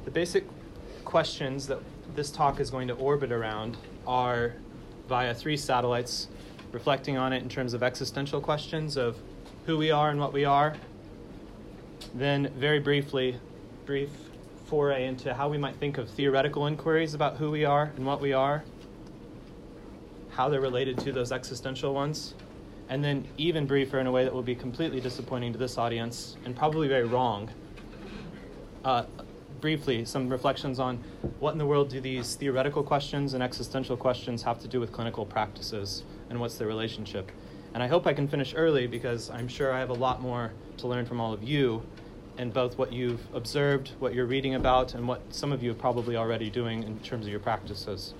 The basic questions that this talk is going to orbit around are via 3 satellites, reflecting on it in terms of existential questions of who we are and what we are. Then very brief foray into how we might think of theoretical inquiries about who we are and what we are, how they're related to those existential ones, and then even briefer in a way that will be completely disappointing to this audience and probably very wrong. Briefly, some reflections on what in the world do these theoretical questions and existential questions have to do with clinical practices and what's their relationship. And I hope I can finish early because I'm sure I have a lot more to learn from all of you and both what you've observed, what you're reading about, and what some of you are probably already doing in terms of your practices.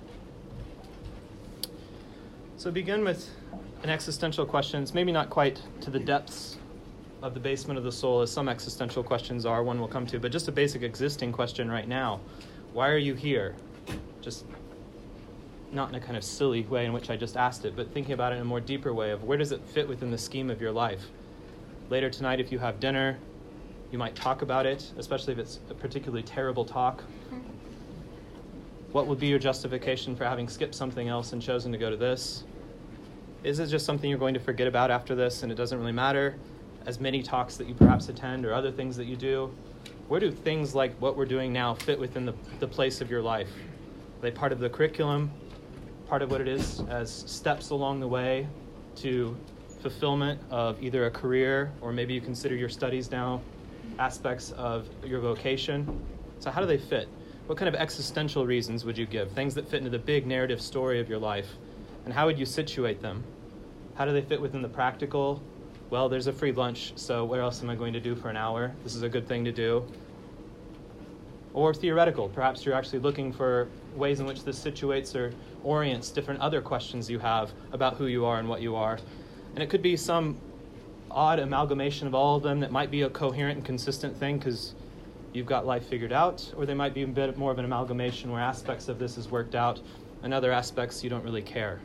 So begin with an existential question. It's maybe not quite to the depths of the basement of the soul as some existential questions are, one will come to, but just a basic existing question right now. Why are you here? Just not in a kind of silly way in which I just asked it, but thinking about it in a more deeper way of where does it fit within the scheme of your life? Later tonight, if you have dinner, you might talk about it, especially if it's a particularly terrible talk. What would be your justification for having skipped something else and chosen to go to this? Is it just something you're going to forget about after this and it doesn't really matter? As many talks that you perhaps attend or other things that you do? Where do things like what we're doing now fit within the place of your life? Are they part of the curriculum, part of what it is as steps along the way to fulfillment of either a career, or maybe you consider your studies now aspects of your vocation? So how do they fit? What kind of existential reasons would you give? Things that fit into the big narrative story of your life. And how would you situate them? How do they fit within the practical? Well, there's a free lunch, so where else am I going to do for an hour? This is a good thing to do. Or theoretical. Perhaps you're actually looking for ways in which this situates or orients different other questions you have about who you are and what you are. And it could be some odd amalgamation of all of them that might be a coherent and consistent thing because you've got life figured out, or they might be a bit more of an amalgamation where aspects of this is worked out and other aspects you don't really care.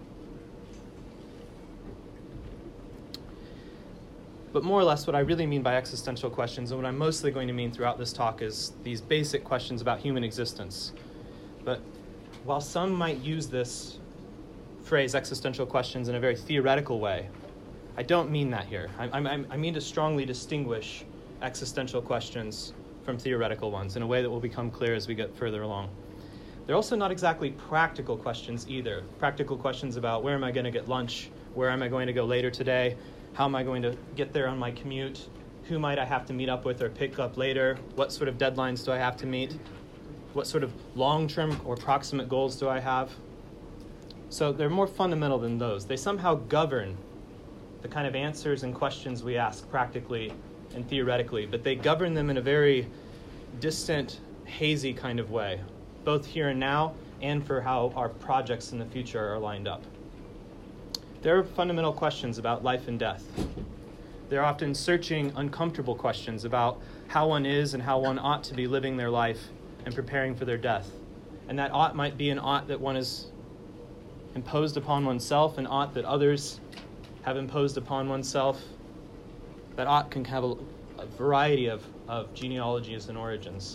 But more or less what I really mean by existential questions, and what I'm mostly going to mean throughout this talk, is these basic questions about human existence. But while some might use this phrase, existential questions, in a very theoretical way, I don't mean that here. I mean to strongly distinguish existential questions from theoretical ones in a way that will become clear as we get further along. They're also not exactly practical questions either. Practical questions about where am I going to get lunch? Where am I going to go later today? How am I going to get there on my commute? Who might I have to meet up with or pick up later? What sort of deadlines do I have to meet? What sort of long-term or proximate goals do I have? So they're more fundamental than those. They somehow govern the kind of answers and questions we ask practically and theoretically, but they govern them in a very distant, hazy kind of way, both here and now and for how our projects in the future are lined up. There are fundamental questions about life and death. They're often searching, uncomfortable questions about how one is and how one ought to be living their life and preparing for their death. And that ought might be an ought that one has imposed upon oneself, an ought that others have imposed upon oneself. That ought can have a variety of genealogies and origins.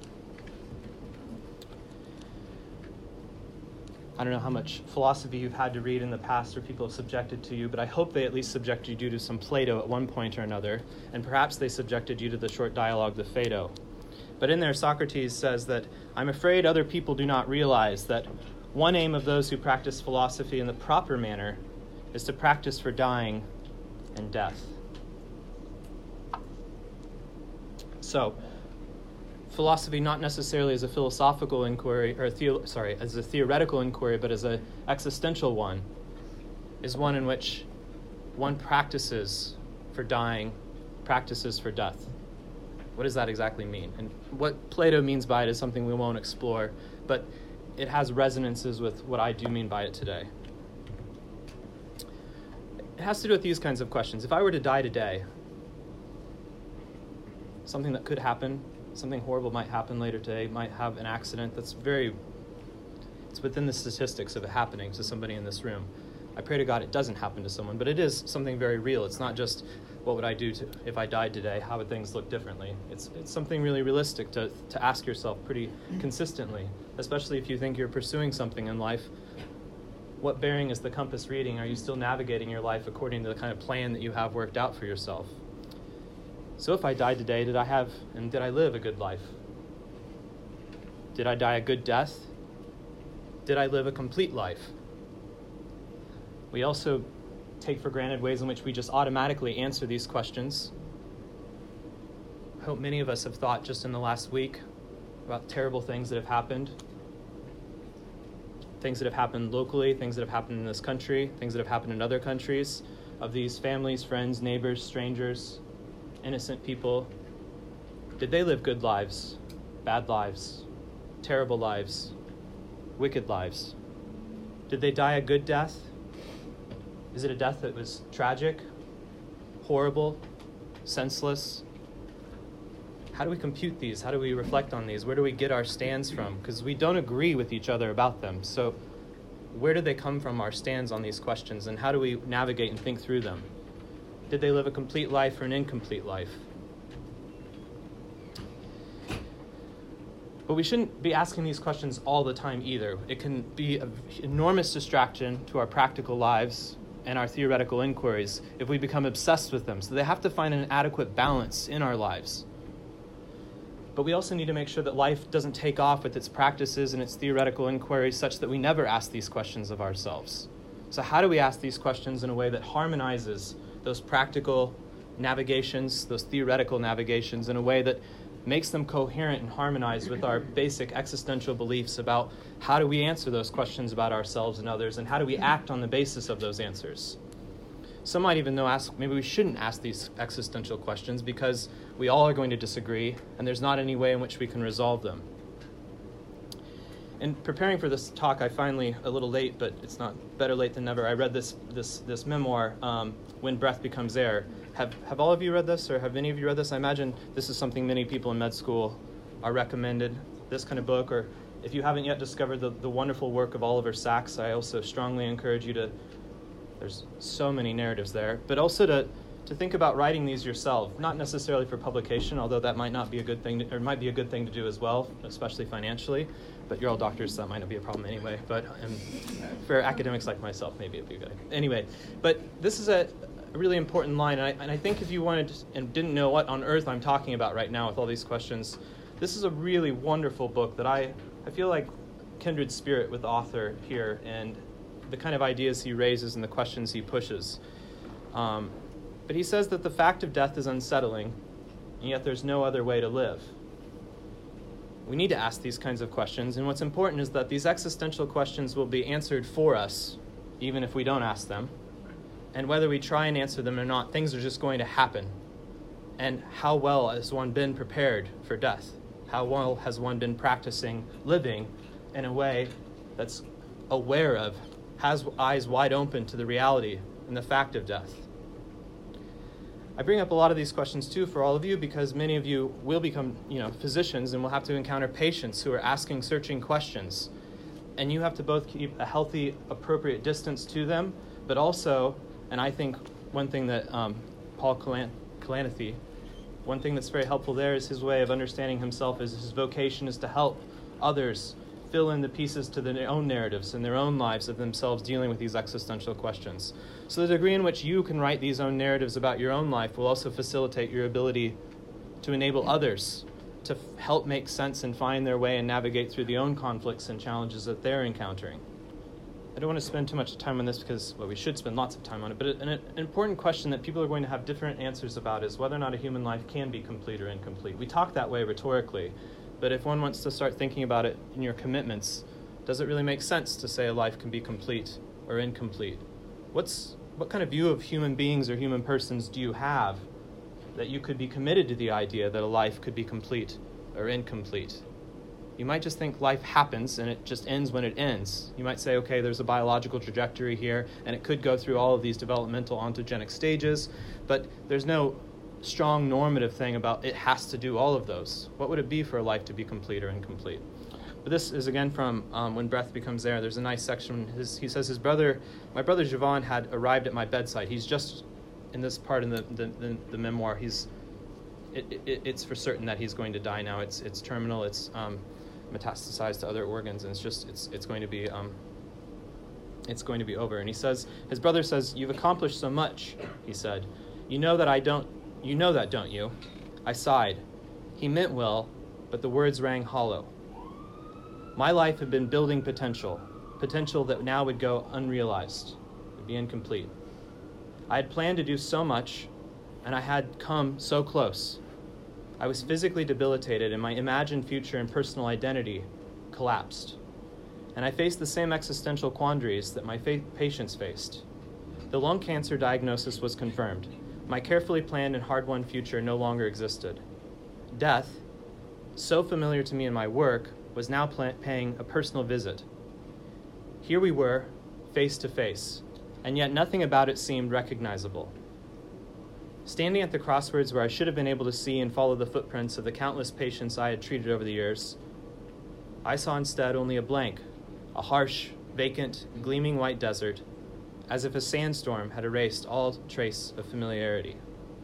I don't know how much philosophy you've had to read in the past or people have subjected to you, but I hope they at least subjected you to some Plato at one point or another, and perhaps they subjected you to the short dialogue, the Phaedo. But in there, Socrates says that, I'm afraid other people do not realize that one aim of those who practice philosophy in the proper manner is to practice for dying and death. So, philosophy not necessarily as a philosophical inquiry, or as a theoretical inquiry, but as an existential one, is one in which one practices for dying, practices for death. What does that exactly mean? And what Plato means by it is something we won't explore, but it has resonances with what I do mean by it today. It has to do with these kinds of questions. If I were to die today, something that could happen, something horrible might happen later today, might have an accident it's within the statistics of it happening to somebody in this room. I pray to God it doesn't happen to someone, but it is something very real. It's not just what would I do if I died today? How would things look differently? It's something really realistic to ask yourself pretty consistently, especially if you think you're pursuing something in life. What bearing is the compass reading? Are you still navigating your life according to the kind of plan that you have worked out for yourself? So if I died today, did I live a good life? Did I die a good death? Did I live a complete life? We also take for granted ways in which we just automatically answer these questions. I hope many of us have thought just in the last week about terrible things that have happened. Things that have happened locally, things that have happened in this country, things that have happened in other countries, of these families, friends, neighbors, strangers, innocent people. Did they live good lives, bad lives, terrible lives, wicked lives? Did they die a good death? Is it a death that was tragic, horrible, senseless? How do we compute these? How do we reflect on these? Where do we get our stands from? Because we don't agree with each other about them. So where do they come from, our stands on these questions, and how do we navigate and think through them? Did they live a complete life or an incomplete life? But we shouldn't be asking these questions all the time either. It can be an enormous distraction to our practical lives and our theoretical inquiries if we become obsessed with them. So they have to find an adequate balance in our lives. But we also need to make sure that life doesn't take off with its practices and its theoretical inquiries such that we never ask these questions of ourselves. So how do we ask these questions in a way that harmonizes those practical navigations, those theoretical navigations, in a way that makes them coherent and harmonized with our basic existential beliefs about how do we answer those questions about ourselves and others, and how do we act on the basis of those answers? Some might even ask, maybe we shouldn't ask these existential questions because we all are going to disagree, and there's not any way in which we can resolve them. In preparing for this talk, I finally, a little late, but it's not better late than never, I read this memoir, When Breath Becomes Air. Have all of you read this, or have any of you read this? I imagine this is something many people in med school are recommended, this kind of book, or if you haven't yet discovered the wonderful work of Oliver Sacks, I also strongly encourage you to, there's so many narratives there, but also to think about writing these yourself, not necessarily for publication, although that might not be a good thing, or might be a good thing to do as well, especially financially, but you're all doctors, so that might not be a problem anyway, but for academics like myself, maybe it'd be good. Anyway, but this is a really important line, and I think if you wanted and didn't know what on earth I'm talking about right now with all these questions, this is a really wonderful book that I feel like kindred spirit with the author here, and the kind of ideas he raises and the questions he pushes. But he says that the fact of death is unsettling, and yet there's no other way to live. We need to ask these kinds of questions, and what's important is that these existential questions will be answered for us, even if we don't ask them. And whether we try and answer them or not, things are just going to happen. And how well has one been prepared for death? How well has one been practicing living in a way that's aware of, has eyes wide open to the reality and the fact of death? I bring up a lot of these questions too for all of you because many of you will become, physicians and will have to encounter patients who are asking searching questions. And you have to both keep a healthy, appropriate distance to them, but also, and I think one thing that Paul Kalanithi, one thing that's very helpful there is his way of understanding himself as his vocation is to help others fill in the pieces to their own narratives and their own lives of themselves dealing with these existential questions. So the degree in which you can write these own narratives about your own life will also facilitate your ability to enable others to help make sense and find their way and navigate through the own conflicts and challenges that they're encountering. I don't want to spend too much time on this because, we should spend lots of time on it, but an important question that people are going to have different answers about is whether or not a human life can be complete or incomplete. We talk that way rhetorically, but if one wants to start thinking about it in your commitments, does it really make sense to say a life can be complete or incomplete? What kind of view of human beings or human persons do you have that you could be committed to the idea that a life could be complete or incomplete? You might just think life happens and it just ends when it ends. You might say, okay, there's a biological trajectory here, and it could go through all of these developmental ontogenic stages, but there's no strong normative thing about it has to do all of those. What would it be for a life to be complete or incomplete? But this is again from When Breath Becomes Air. There's a nice section. He says my brother Javon had arrived at my bedside. He's just in this part in the memoir, it's for certain that he's going to die now. It's terminal. It's metastasized to other organs, and it's going to be over. And he says, his brother says, "You've accomplished so much," he said. You know that, don't you?" I sighed. He meant well, but the words rang hollow. My life had been building potential that now would go unrealized, would be incomplete. I had planned to do so much, and I had come so close. I was physically debilitated, and my imagined future and personal identity collapsed. And I faced the same existential quandaries that my patients faced. The lung cancer diagnosis was confirmed. My carefully planned and hard-won future no longer existed. Death, so familiar to me in my work, was now paying a personal visit. Here we were, face to face, and yet nothing about it seemed recognizable. Standing at the crossroads where I should have been able to see and follow the footprints of the countless patients I had treated over the years, I saw instead only a blank, a harsh, vacant, gleaming white desert, as if a sandstorm had erased all trace of familiarity.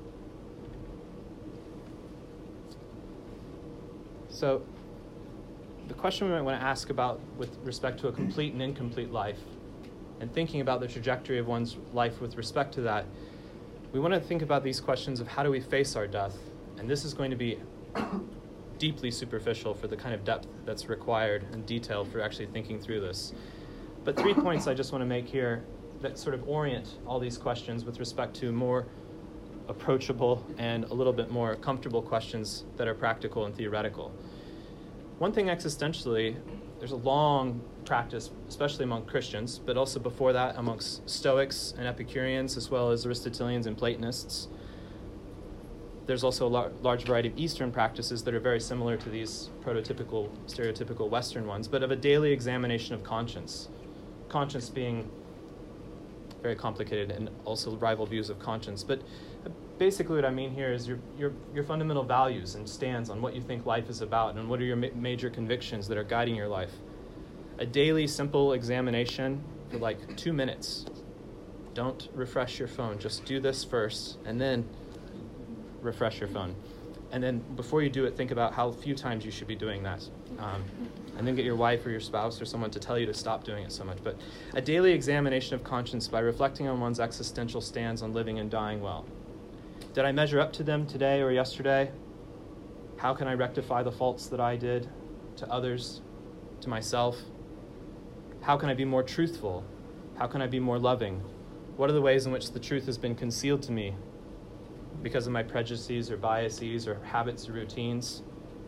So, the question we might want to ask about with respect to a complete and incomplete life, and thinking about the trajectory of one's life with respect to that, we want to think about these questions of how do we face our death, and this is going to be deeply superficial for the kind of depth that's required and detail for actually thinking through this. But 3 points I just want to make here that sort of orient all these questions with respect to more approachable and a little bit more comfortable questions that are practical and theoretical. One thing existentially, there's a long practice, especially among Christians, but also before that amongst Stoics and Epicureans, as well as Aristotelians and Platonists. There's also a large variety of Eastern practices that are very similar to these prototypical, stereotypical Western ones, but of a daily examination of conscience. Conscience being very complicated and also rival views of conscience. But basically what I mean here is your fundamental values and stands on what you think life is about and what are your major convictions that are guiding your life. A daily simple examination for like 2 minutes. Don't refresh your phone. Just do this first and then refresh your phone. And then before you do it, think about how few times you should be doing that. And then get your wife or your spouse or someone to tell you to stop doing it so much. But a daily examination of conscience by reflecting on one's existential stands on living and dying well. Did I measure up to them today or yesterday? How can I rectify the faults that I did to others, to myself? How can I be more truthful? How can I be more loving? What are the ways in which the truth has been concealed to me because of my prejudices or biases or habits or routines?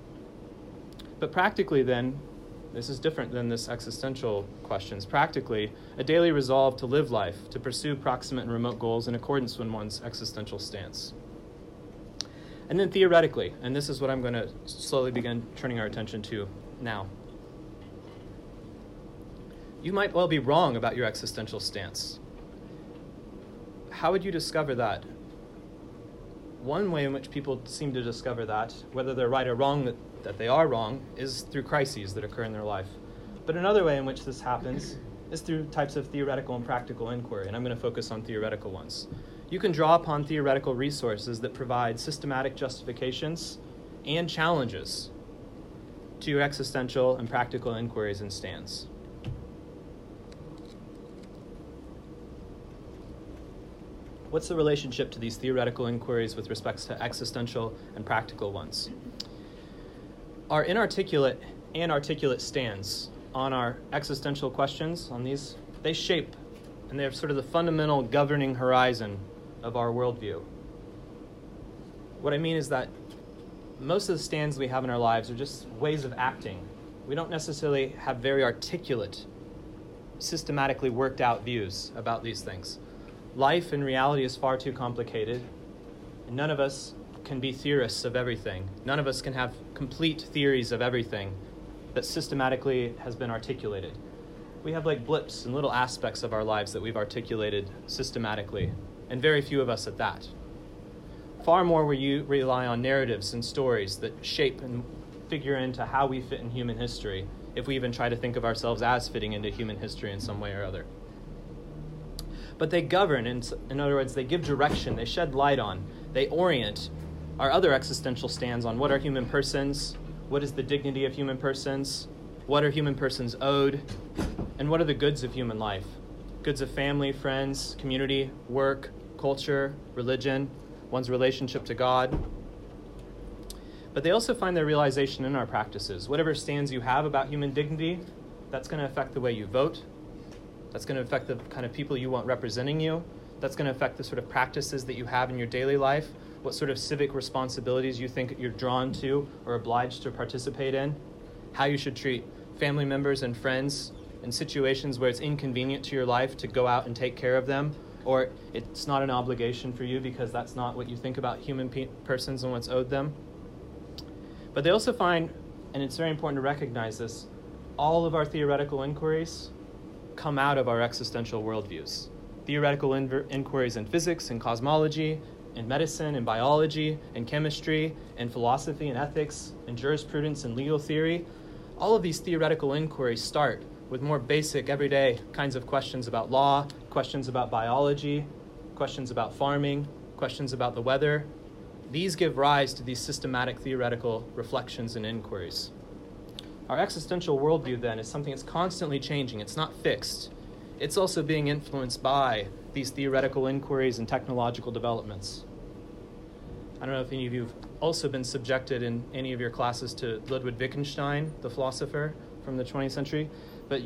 But practically then, this is different than this existential questions. Practically, a daily resolve to live life, to pursue proximate and remote goals in accordance with one's existential stance. And then theoretically, and this is what I'm going to slowly begin turning our attention to now. You might well be wrong about your existential stance. How would you discover that? One way in which people seem to discover that, whether they're right or wrong, that they are wrong, is through crises that occur in their life. But another way in which this happens is through types of theoretical and practical inquiry, and I'm going to focus on theoretical ones. You can draw upon theoretical resources that provide systematic justifications and challenges to your existential and practical inquiries and stands. What's the relationship to these theoretical inquiries with respect to existential and practical ones? Our inarticulate and articulate stands on our existential questions, on these, they shape, and they're sort of the fundamental governing horizon of our worldview. What I mean is that most of the stands we have in our lives are just ways of acting. We don't necessarily have very articulate, systematically worked out views about these things. Life in reality is far too complicated, and none of us can be theorists of everything. None of us can have complete theories of everything that systematically has been articulated. We have like blips and little aspects of our lives that we've articulated systematically, and very few of us at that. Far more will you rely on narratives and stories that shape and figure into how we fit in human history, if we even try to think of ourselves as fitting into human history in some way or other. but they govern. In other words, they give direction, they shed light on, they orient our other existential stands on what are human persons, what is the dignity of human persons, what are human persons owed, and what are the goods of human life. Goods of family, friends, community, work, culture, religion, one's relationship to God. But they also find their realization in our practices. Whatever stands you have about human dignity, that's going to affect the way you vote. That's going to affect the kind of people you want representing you. That's going to affect the sort of practices that you have in your daily life, what sort of civic responsibilities you think you're drawn to or obliged to participate in, how you should treat family members and friends in situations where it's inconvenient to your life to go out and take care of them, or it's not an obligation for you because that's not what you think about human persons and what's owed them. But they also find, and it's very important to recognize this, all of our theoretical inquiries come out of our existential worldviews. Theoretical inquiries in physics and cosmology, in medicine and biology, in chemistry, in philosophy and ethics, in jurisprudence and legal theory, all of these theoretical inquiries start with more basic, everyday kinds of questions about law, questions about biology, questions about farming, questions about the weather. These give rise to these systematic theoretical reflections and inquiries. Our existential worldview, then, is something that's constantly changing. It's not fixed. It's also being influenced by these theoretical inquiries and technological developments. I don't know if any of you have also been subjected in any of your classes to Ludwig Wittgenstein, the philosopher from the 20th century, but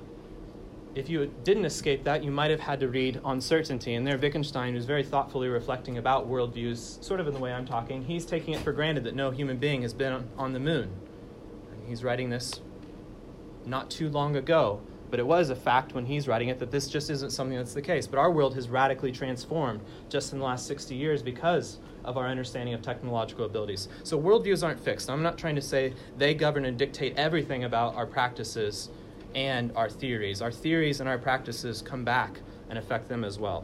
if you didn't escape that, you might have had to read Uncertainty. And there Wittgenstein, who's very thoughtfully reflecting about worldviews, sort of in the way I'm talking, he's taking it for granted that no human being has been on the moon. And he's writing this not too long ago, but it was a fact when he's writing it that this just isn't something that's the case. But our world has radically transformed just in the last 60 years because of our understanding of technological abilities. So worldviews aren't fixed. I'm not trying to say they govern and dictate everything about our practices and our theories. Our theories and our practices come back and affect them as well.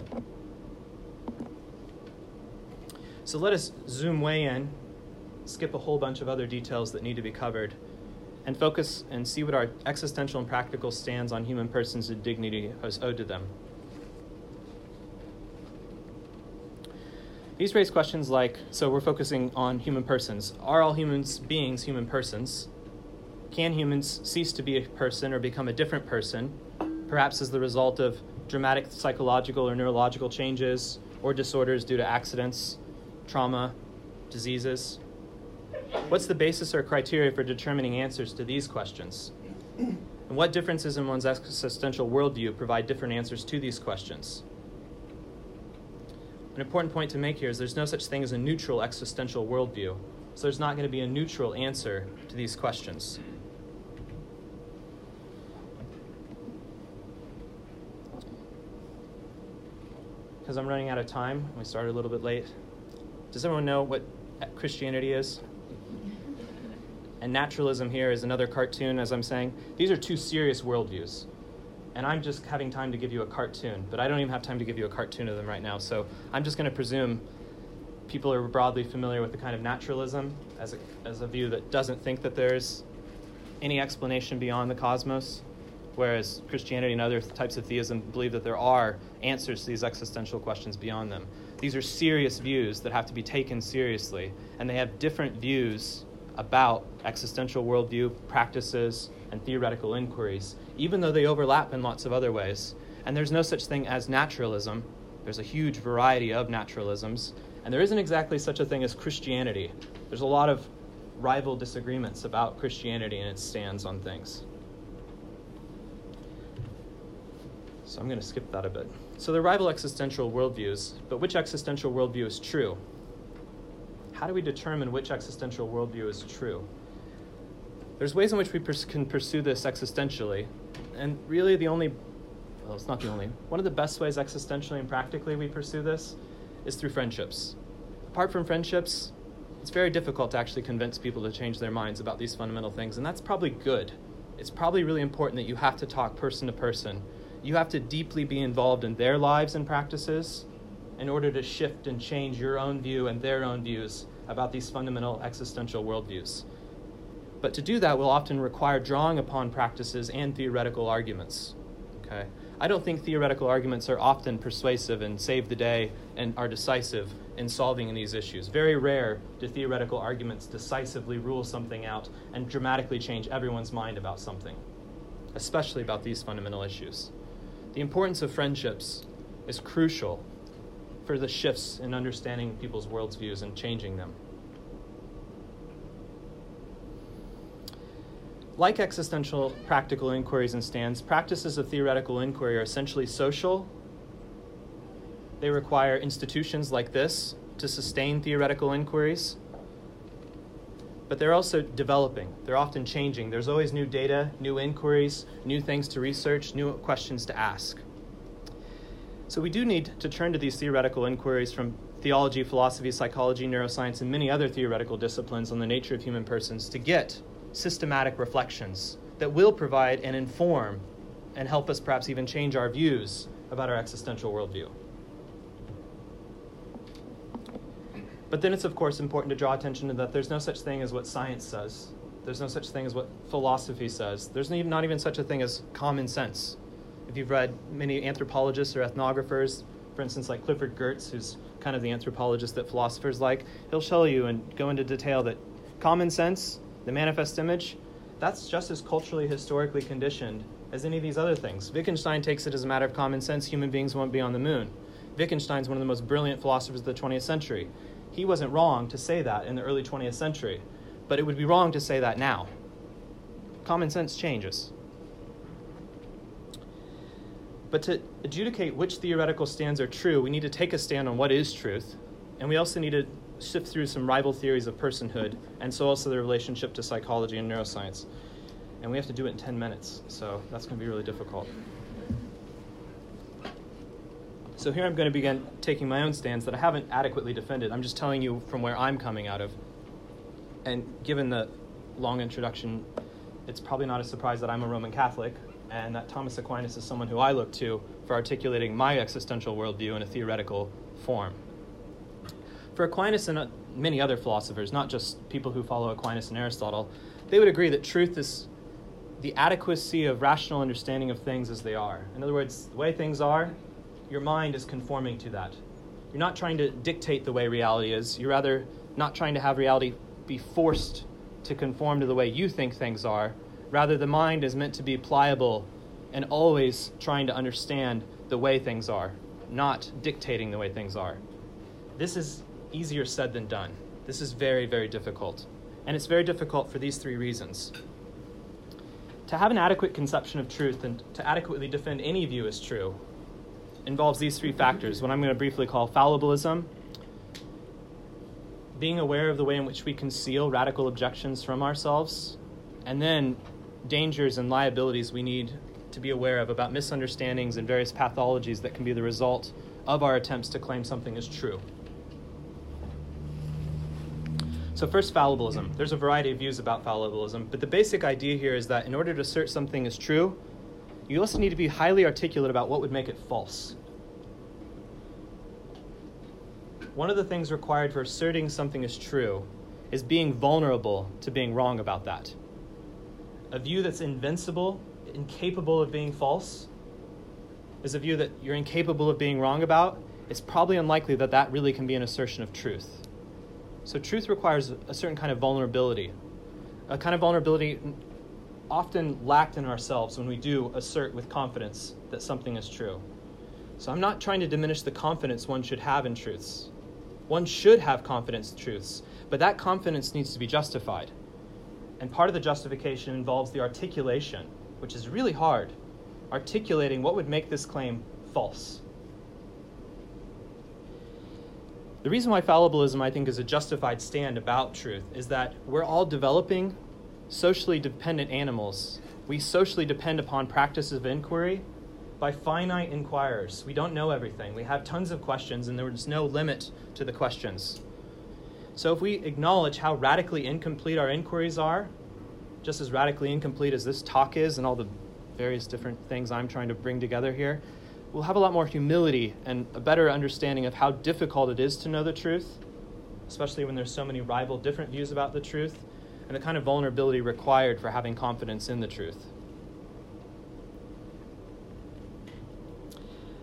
So let us zoom way in, skip a whole bunch of other details that need to be covered, and focus and see what our existential and practical stands on human persons and dignity is owed to them. These raise questions like, so we're focusing on human persons. Are all human beings human persons? Can humans cease to be a person or become a different person, perhaps as the result of dramatic psychological or neurological changes or disorders due to accidents, trauma, diseases? What's the basis or criteria for determining answers to these questions? And what differences in one's existential worldview provide different answers to these questions? An important point to make here is there's no such thing as a neutral existential worldview. So there's not going to be a neutral answer to these questions. Because I'm running out of time, we started a little bit late. Does everyone know what Christianity is? And naturalism here is another cartoon, as I'm saying. These are two serious worldviews. And I'm just having time to give you a cartoon, but I don't even have time to give you a cartoon of them right now. So I'm just going to presume people are broadly familiar with the kind of naturalism as a view that doesn't think that there's any explanation beyond the cosmos, whereas Christianity and other types of theism believe that there are answers to these existential questions beyond them. These are serious views that have to be taken seriously, and they have different views about existential worldview, practices, and theoretical inquiries, even though they overlap in lots of other ways. And there's no such thing as naturalism. There's a huge variety of naturalisms, and there isn't exactly such a thing as Christianity. There's a lot of rival disagreements about Christianity and its stands on things. So I'm going to skip that a bit. So there are rival existential worldviews, but which existential worldview is true? How do we determine which existential worldview is true? There's ways in which we can pursue this existentially, and really it's not the only. One of the best ways existentially and practically we pursue this is through friendships. Apart from friendships, it's very difficult to actually convince people to change their minds about these fundamental things, and that's probably good. It's probably really important that you have to talk person to person. You have to deeply be involved in their lives and practices in order to shift and change your own view and their own views about these fundamental existential worldviews. But to do that will often require drawing upon practices and theoretical arguments. Okay? I don't think theoretical arguments are often persuasive and save the day and are decisive in solving these issues. Very rare do theoretical arguments decisively rule something out and dramatically change everyone's mind about something, especially about these fundamental issues. The importance of friendships is crucial for the shifts in understanding people's worldviews and changing them. Like existential practical inquiries and stands, practices of theoretical inquiry are essentially social. They require institutions like this to sustain theoretical inquiries. But they're also developing. They're often changing. There's always new data, new inquiries, new things to research, new questions to ask. So we do need to turn to these theoretical inquiries from theology, philosophy, psychology, neuroscience, and many other theoretical disciplines on the nature of human persons to get systematic reflections that will provide and inform and help us perhaps even change our views about our existential worldview. But then it's, of course, important to draw attention to that there's no such thing as what science says. There's no such thing as what philosophy says. There's not even such a thing as common sense. If you've read many anthropologists or ethnographers, for instance, like Clifford Geertz, who's kind of the anthropologist that philosophers like, he'll show you and go into detail that common sense, the manifest image, that's just as culturally, historically conditioned as any of these other things. Wittgenstein takes it as a matter of common sense, human beings won't be on the moon. Wittgenstein's one of the most brilliant philosophers of the 20th century. He wasn't wrong to say that in the early 20th century, but it would be wrong to say that now. Common sense changes. But to adjudicate which theoretical stands are true, we need to take a stand on what is truth, and we also need to shift through some rival theories of personhood, and so also the relationship to psychology and neuroscience. And we have to do it in 10 minutes, so that's going to be really difficult. So here I'm going to begin taking my own stands that I haven't adequately defended. I'm just telling you from where I'm coming out of. And given the long introduction, it's probably not a surprise that I'm a Roman Catholic, and that Thomas Aquinas is someone who I look to for articulating my existential worldview in a theoretical form. For Aquinas and many other philosophers, not just people who follow Aquinas and Aristotle, they would agree that truth is the adequacy of rational understanding of things as they are. In other words, the way things are, your mind is conforming to that. You're not trying to dictate the way reality is. You're rather not trying to have reality be forced to conform to the way you think things are. Rather, the mind is meant to be pliable and always trying to understand the way things are, not dictating the way things are. This is easier said than done. This is very, very difficult. And it's very difficult for these three reasons. To have an adequate conception of truth and to adequately defend any view as true involves these three factors, what I'm going to briefly call fallibilism, being aware of the way in which we conceal radical objections from ourselves, and then dangers and liabilities we need to be aware of about misunderstandings and various pathologies that can be the result of our attempts to claim something as true. So first, fallibilism. There's a variety of views about fallibilism, but the basic idea here is that in order to assert something as true, you also need to be highly articulate about what would make it false. One of the things required for asserting something as true is being vulnerable to being wrong about that. A view that's invincible, incapable of being false, is a view that you're incapable of being wrong about. It's probably unlikely that that really can be an assertion of truth. So truth requires a certain kind of vulnerability, a kind of vulnerability often lacked in ourselves when we do assert with confidence that something is true. So I'm not trying to diminish the confidence one should have in truths. One should have confidence in truths, but that confidence needs to be justified. And part of the justification involves the articulation, which is really hard, articulating what would make this claim false. The reason why fallibilism, I think, is a justified stand about truth is that we're all developing socially dependent animals. We socially depend upon practices of inquiry by finite inquirers. We don't know everything. We have tons of questions, and there's no limit to the questions. So if we acknowledge how radically incomplete our inquiries are, just as radically incomplete as this talk is and all the various different things I'm trying to bring together here, we'll have a lot more humility and a better understanding of how difficult it is to know the truth, especially when there's so many rival different views about the truth, and the kind of vulnerability required for having confidence in the truth.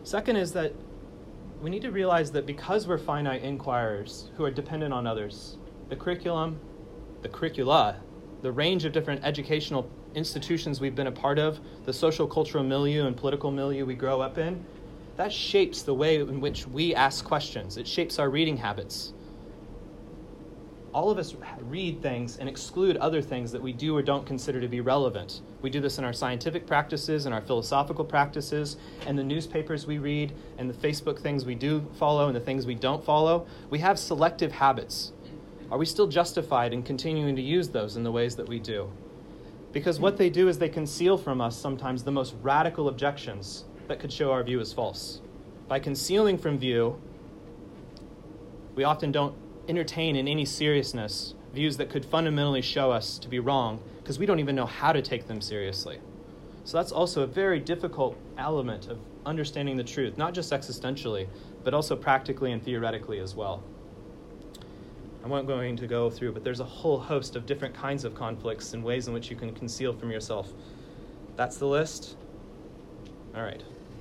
Second is that we need to realize that because we're finite inquirers who are dependent on others, the curricula, the range of different educational institutions we've been a part of, the social cultural milieu and political milieu we grow up in, that shapes the way in which we ask questions. It shapes our reading habits. All of us read things and exclude other things that we do or don't consider to be relevant. We do this in our scientific practices and our philosophical practices and the newspapers we read and the Facebook things we do follow and the things we don't follow. We have selective habits. Are we still justified in continuing to use those in the ways that we do? Because what they do is they conceal from us sometimes the most radical objections that could show our view as false. By concealing from view, we often don't entertain in any seriousness views that could fundamentally show us to be wrong because we don't even know how to take them seriously. So that's also a very difficult element of understanding the truth, not just existentially, but also practically and theoretically as well. I won't going to go through, but there's a whole host of different kinds of conflicts and ways in which you can conceal from yourself. That's the list. All right.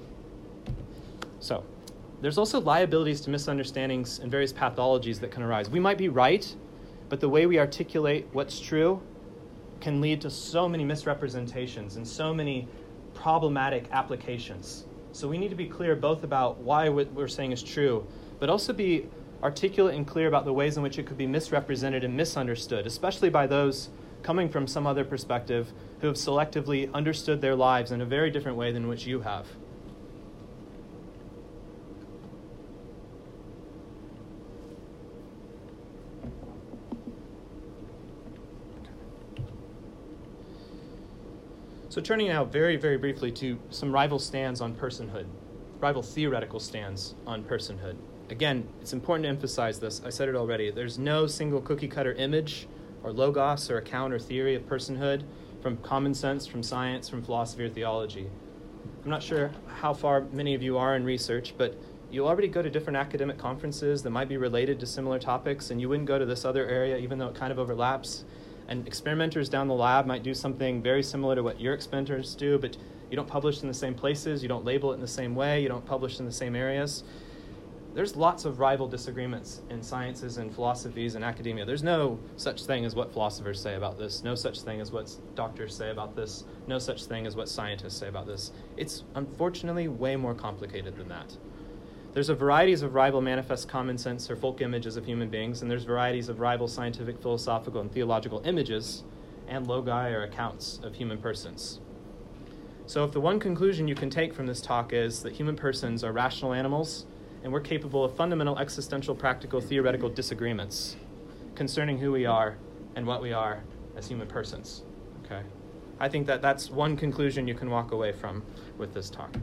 So, there's also liabilities to misunderstandings and various pathologies that can arise. We might be right, but the way we articulate what's true can lead to so many misrepresentations and so many problematic applications. So we need to be clear both about why what we're saying is true, but also be articulate and clear about the ways in which it could be misrepresented and misunderstood, especially by those coming from some other perspective who have selectively understood their lives in a very different way than which you have. So turning now very, very briefly to some rival stands on personhood, rival theoretical stands on personhood. Again, it's important to emphasize this. I said it already. There's no single cookie-cutter image or logos or account or theory of personhood from common sense, from science, from philosophy or theology. I'm not sure how far many of you are in research, but you already go to different academic conferences that might be related to similar topics, and you wouldn't go to this other area even though it kind of overlaps. And experimenters down the lab might do something very similar to what your experimenters do, but you don't publish in the same places, you don't label it in the same way, you don't publish in the same areas. There's lots of rival disagreements in sciences and philosophies and academia. There's no such thing as what philosophers say about this, no such thing as what doctors say about this, no such thing as what scientists say about this. It's unfortunately way more complicated than that. There's a varieties of rival manifest common sense or folk images of human beings, and there's varieties of rival scientific, philosophical, and theological images and logi or accounts of human persons. So if the one conclusion you can take from this talk is that human persons are rational animals, and we're capable of fundamental existential, practical, theoretical disagreements concerning who we are and what we are as human persons. Okay? I think that that's one conclusion you can walk away from with this talk.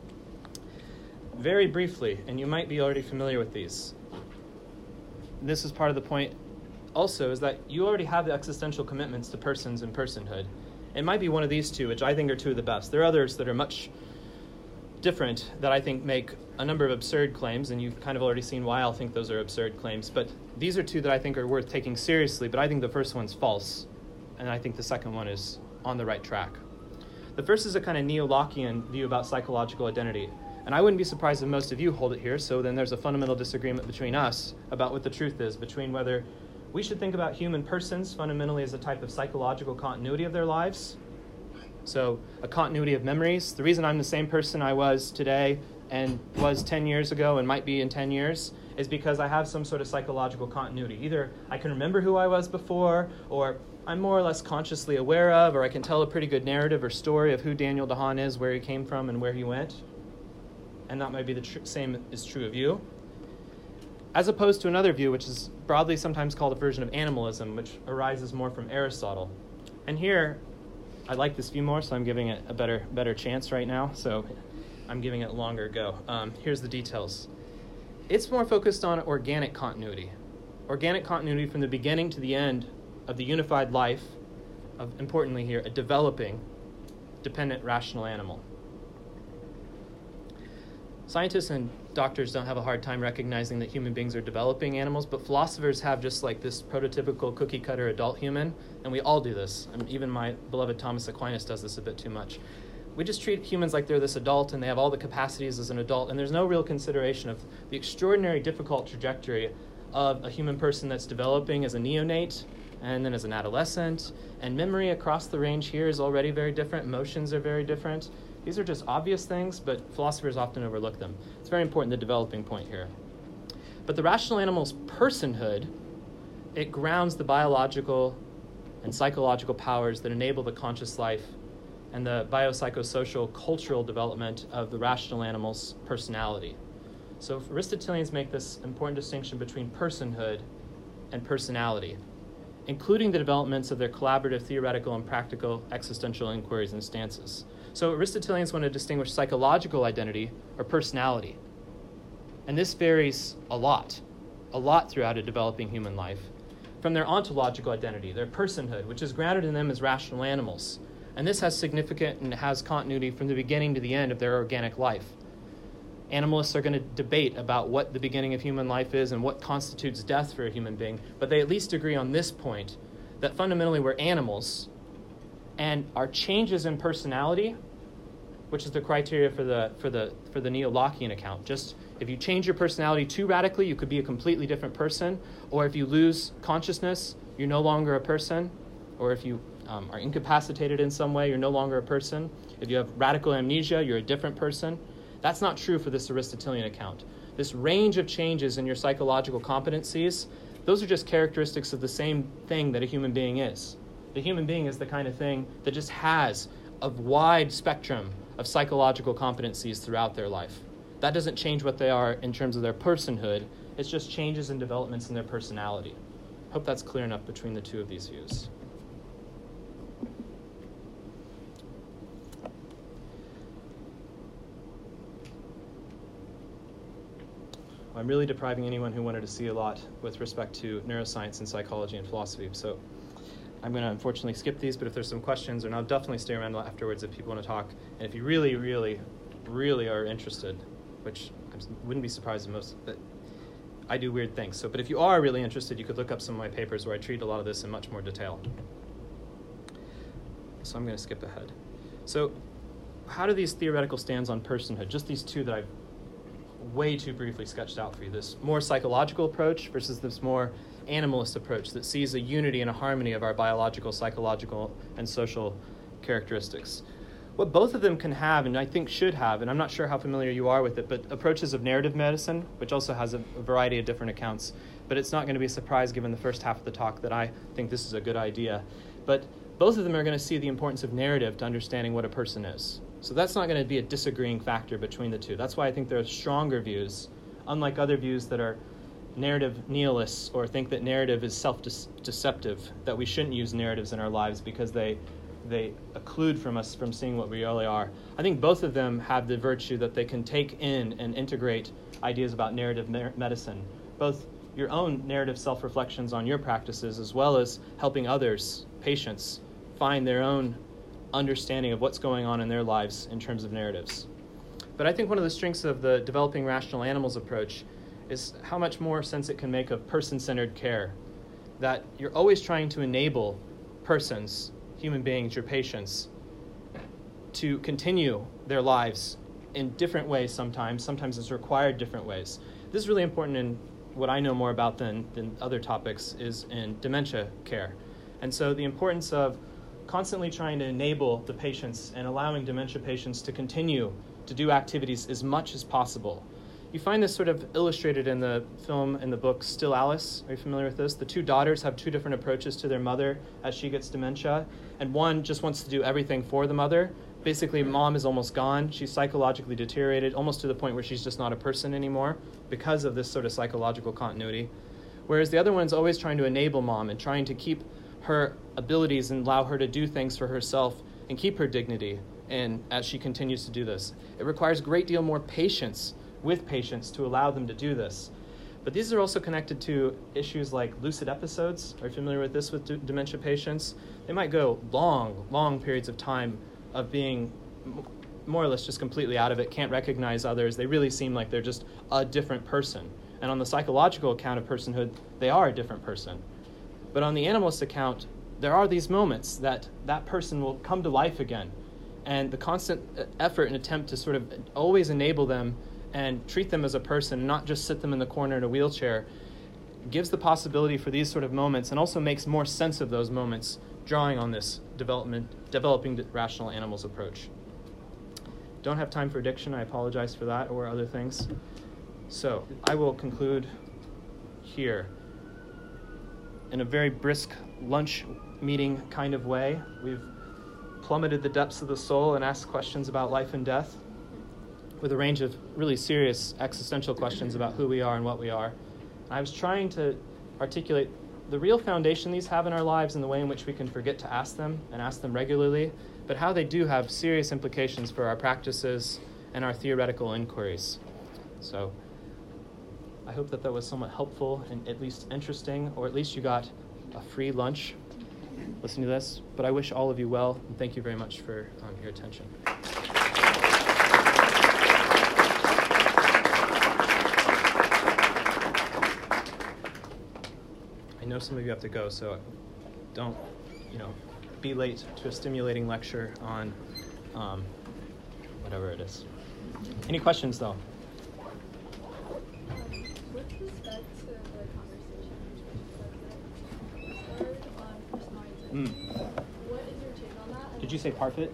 Very briefly, and you might be already familiar with these, this is part of the point also, is that you already have the existential commitments to persons and personhood. It might be one of these two, which I think are two of the best. There are others that are much different that I think make a number of absurd claims, and you've kind of already seen why I'll think those are absurd claims, but these are two that I think are worth taking seriously, but I think the first one's false, and I think the second one is on the right track. The first is a kind of neo-Lockean view about psychological identity. And I wouldn't be surprised if most of you hold it here, so then there's a fundamental disagreement between us about what the truth is, between whether we should think about human persons fundamentally as a type of psychological continuity of their lives. So a continuity of memories. The reason I'm the same person I was today and was 10 years ago and might be in 10 years is because I have some sort of psychological continuity. Either I can remember who I was before, or I'm more or less consciously aware of, or I can tell a pretty good narrative or story of who Daniel DeHaan is, where he came from, and where he went. And that might be the same is true of you. As opposed to another view, which is broadly sometimes called a version of animalism, which arises more from Aristotle. And here, I like this view more, so I'm giving it a better chance right now. So I'm giving it a longer go. Here's the details. It's more focused on organic continuity. Organic continuity from the beginning to the end of the unified life of, importantly here, a developing, dependent, rational animal. Scientists and doctors don't have a hard time recognizing that human beings are developing animals, but philosophers have just like this prototypical cookie-cutter adult human, and we all do this. I mean, even my beloved Thomas Aquinas does this a bit too much. we just treat humans like they're this adult and they have all the capacities as an adult, and there's no real consideration of the extraordinary difficult trajectory of a human person that's developing as a neonate and then as an adolescent. And memory across the range here is already very different. Emotions are very different. These are just obvious things, but philosophers often overlook them. It's very important, the developing point here. But the rational animal's personhood, it grounds the biological and psychological powers that enable the conscious life and the biopsychosocial cultural development of the rational animal's personality. So Aristotelians make this important distinction between personhood and personality, including the developments of their collaborative theoretical and practical existential inquiries and stances. So Aristotelians want to distinguish psychological identity or personality. And this varies a lot throughout a developing human life, from their ontological identity, their personhood, which is grounded in them as rational animals. And this has significant and has continuity from the beginning to the end of their organic life. Animalists are going to debate about what the beginning of human life is and what constitutes death for a human being, but they at least agree on this point, that fundamentally we're animals, and our changes in personality, which is the criteria for the Neo-Lockean account. Just if you change your personality too radically, you could be a completely different person, or if you lose consciousness, you're no longer a person, or if you are incapacitated in some way, you're no longer a person. If you have radical amnesia, you're a different person. That's not true for this Aristotelian account. This range of changes in your psychological competencies, those are just characteristics of the same thing that a human being is. The human being is the kind of thing that just has a wide spectrum of psychological competencies throughout their life. That doesn't change what they are in terms of their personhood. It's just changes and developments in their personality. Hope that's clear enough between the two of these views. I'm really depriving anyone who wanted to see a lot with respect to neuroscience and psychology and philosophy. So I'm going to unfortunately skip these, but if there's some questions, and I'll definitely stay around afterwards if people want to talk. And if you really, really, really are interested, which I wouldn't be surprised if most, that I do weird things. So, but if you are really interested, you could look up some of my papers where I treat a lot of this in much more detail. So I'm going to skip ahead. So how do these theoretical stands on personhood, just these two that I've way too briefly sketched out for you, this more psychological approach versus this more animalist approach that sees a unity and a harmony of our biological, psychological, and social characteristics. What both of them can have, and I think should have, and I'm not sure how familiar you are with it, but approaches of narrative medicine, which also has a variety of different accounts, but it's not going to be a surprise given the first half of the talk that I think this is a good idea. But both of them are going to see the importance of narrative to understanding what a person is. So that's not going to be a disagreeing factor between the two. That's why I think there are stronger views, unlike other views that are narrative nihilists or think that narrative is self-deceptive, that we shouldn't use narratives in our lives because they occlude from us from seeing what we really are. I think both of them have the virtue that they can take in and integrate ideas about narrative medicine, both your own narrative self-reflections on your practices as well as helping others, patients, find their own understanding of what's going on in their lives in terms of narratives. But I think one of the strengths of the developing rational animals approach is how much more sense it can make of person-centered care, that you're always trying to enable persons, human beings, your patients, to continue their lives in different ways sometimes it's required different ways. This is really important in what I know more about than other topics is in dementia care. And so the importance of constantly trying to enable the patients and allowing dementia patients to continue to do activities as much as possible. You find this sort of illustrated in the film and the book Still Alice. Are you familiar with this? The two daughters have two different approaches to their mother as she gets dementia, and one just wants to do everything for the mother. Basically, mom is almost gone. She's psychologically deteriorated, almost to the point where she's just not a person anymore because of this sort of psychological continuity. Whereas the other one's always trying to enable mom and trying to keep her abilities and allow her to do things for herself and keep her dignity and as she continues to do this. It requires a great deal more patience with patients to allow them to do this. But these are also connected to issues like lucid episodes. Are you familiar with this with dementia patients? They might go long periods of time of being more or less just completely out of it, can't recognize others. They really seem like they're just a different person. And on the psychological account of personhood, they are a different person. But on the animalist account, there are these moments that that person will come to life again And the constant effort and attempt to sort of always enable them and treat them as a person, not just sit them in the corner in a wheelchair, gives the possibility for these sort of moments and also makes more sense of those moments, drawing on this developing rational animals approach. Don't have time for addiction. I apologize for that, or other things. So I will conclude here. In a very brisk lunch meeting kind of way, we've plummeted the depths of the soul and asked questions about life and death with a range of really serious existential questions about who we are and what we are. I was trying to articulate the real foundation these have in our lives and the way in which we can forget to ask them and ask them regularly, but how they do have serious implications for our practices and our theoretical inquiries. So I hope that was somewhat helpful and at least interesting, or at least you got a free lunch listening to this. But I wish all of you well, and thank you very much for your attention. I know some of you have to go, so don't, be late to a stimulating lecture on whatever it is. Any questions, though? With respect to the conversation on personal identity, what is your take on that? Did you say Parfit?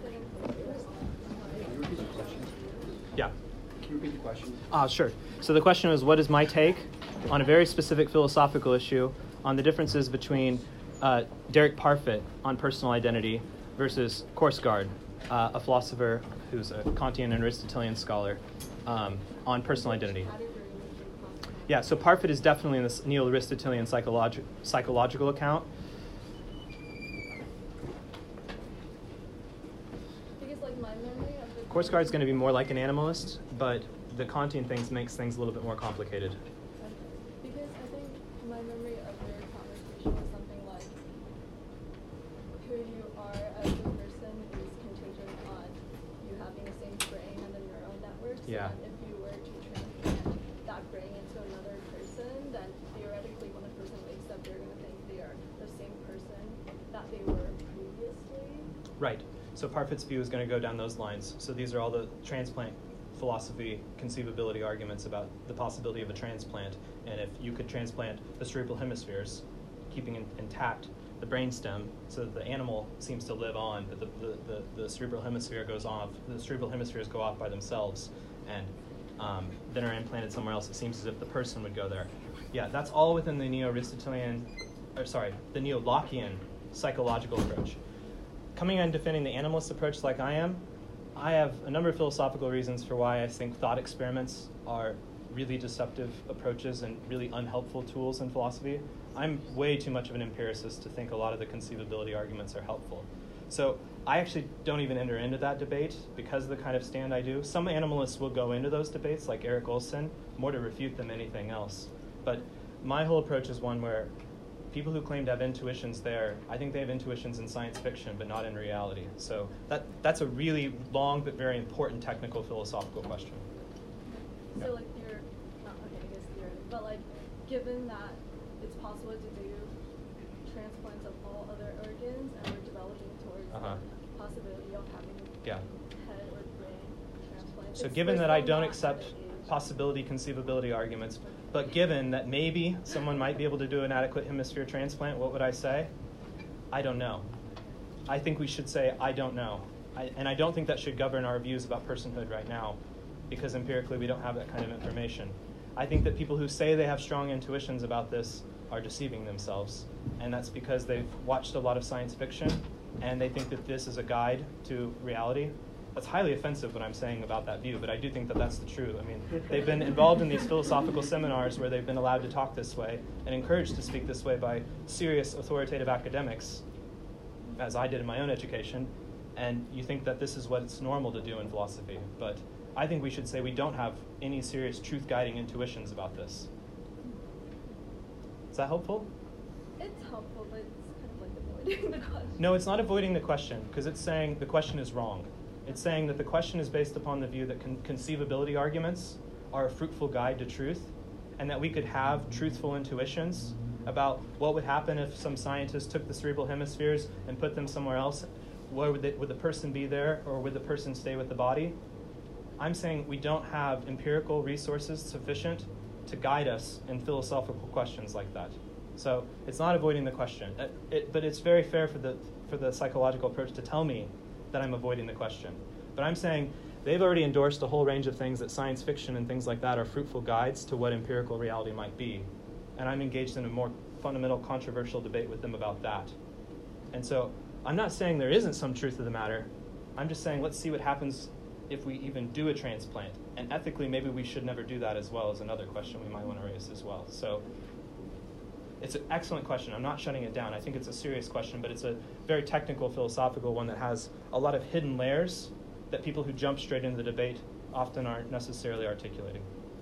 Yeah. Can you repeat the question? Sure. So the question was, what is my take on a very specific philosophical issue on the differences between Derek Parfit on personal identity versus Kierkegaard, a philosopher who's a Kantian and Aristotelian scholar, on personal identity. Yeah, so Parfit is definitely in this neo-Aristotelian psychological account. Because my memory of the Kierkegaard's going to be more like an animalist, but the Kantian things makes things a little bit more complicated. Because I think my memory of their conversation was something like who you are as a person is contingent on you having the same brain and the neural networks. Yeah. And if you were to transplant that brain into another person, then theoretically when a person wakes up, they're going to think they are the same person that they were previously. Right. So Parfit's view is going to go down those lines. So these are all the transplant philosophy conceivability arguments about the possibility of a transplant, and if you could transplant the cerebral hemispheres, keeping intact the brainstem, so that the animal seems to live on, but the cerebral hemisphere goes off. The cerebral hemispheres go off by themselves, and then are implanted somewhere else. It seems as if the person would go there. Yeah, that's all within the the Neo-Lockean psychological approach. Coming and defending the animalist approach like I am, I have a number of philosophical reasons for why I think thought experiments are really deceptive approaches and really unhelpful tools in philosophy. I'm way too much of an empiricist to think a lot of the conceivability arguments are helpful. So I actually don't even enter into that debate because of the kind of stand I do. Some animalists will go into those debates, like Eric Olson, more to refute them than anything else. But my whole approach is one where people who claim to have intuitions there, I think they have intuitions in science fiction, but not in reality. So that's a really long but very important technical philosophical question. So I guess theoretic, but given that it's possible to do transplants of all other organs, and we're developing towards the possibility of having head or brain transplants. So given that I don't accept possibility conceivability arguments, but given that maybe someone might be able to do an adequate hemisphere transplant, what would I say? I don't know. I think we should say, I don't know. And I don't think that should govern our views about personhood right now, because empirically we don't have that kind of information. I think that people who say they have strong intuitions about this are deceiving themselves. And that's because they've watched a lot of science fiction, and they think that this is a guide to reality. That's highly offensive what I'm saying about that view, but I do think that that's the truth. I mean, they've been involved in these philosophical seminars where they've been allowed to talk this way and encouraged to speak this way by serious authoritative academics, as I did in my own education, and you think that this is what it's normal to do in philosophy. But I think we should say we don't have any serious truth-guiding intuitions about this. Is that helpful? It's helpful, but it's kind of avoiding the question. No, it's not avoiding the question, because it's saying the question is wrong. It's saying that the question is based upon the view that conceivability arguments are a fruitful guide to truth, and that we could have truthful intuitions about what would happen if some scientists took the cerebral hemispheres and put them somewhere else, would the person be there, or would the person stay with the body? I'm saying we don't have empirical resources sufficient to guide us in philosophical questions like that. So it's not avoiding the question, but it's very fair for the psychological approach to tell me that I'm avoiding the question. But I'm saying they've already endorsed a whole range of things that science fiction and things like that are fruitful guides to what empirical reality might be. And I'm engaged in a more fundamental controversial debate with them about that. And so I'm not saying there isn't some truth of the matter. I'm just saying let's see what happens if we even do a transplant. And ethically, maybe we should never do that as well, is another question we might want to raise as well. So it's an excellent question. I'm not shutting it down. I think it's a serious question, but it's a very technical, philosophical one that has a lot of hidden layers that people who jump straight into the debate often aren't necessarily articulating.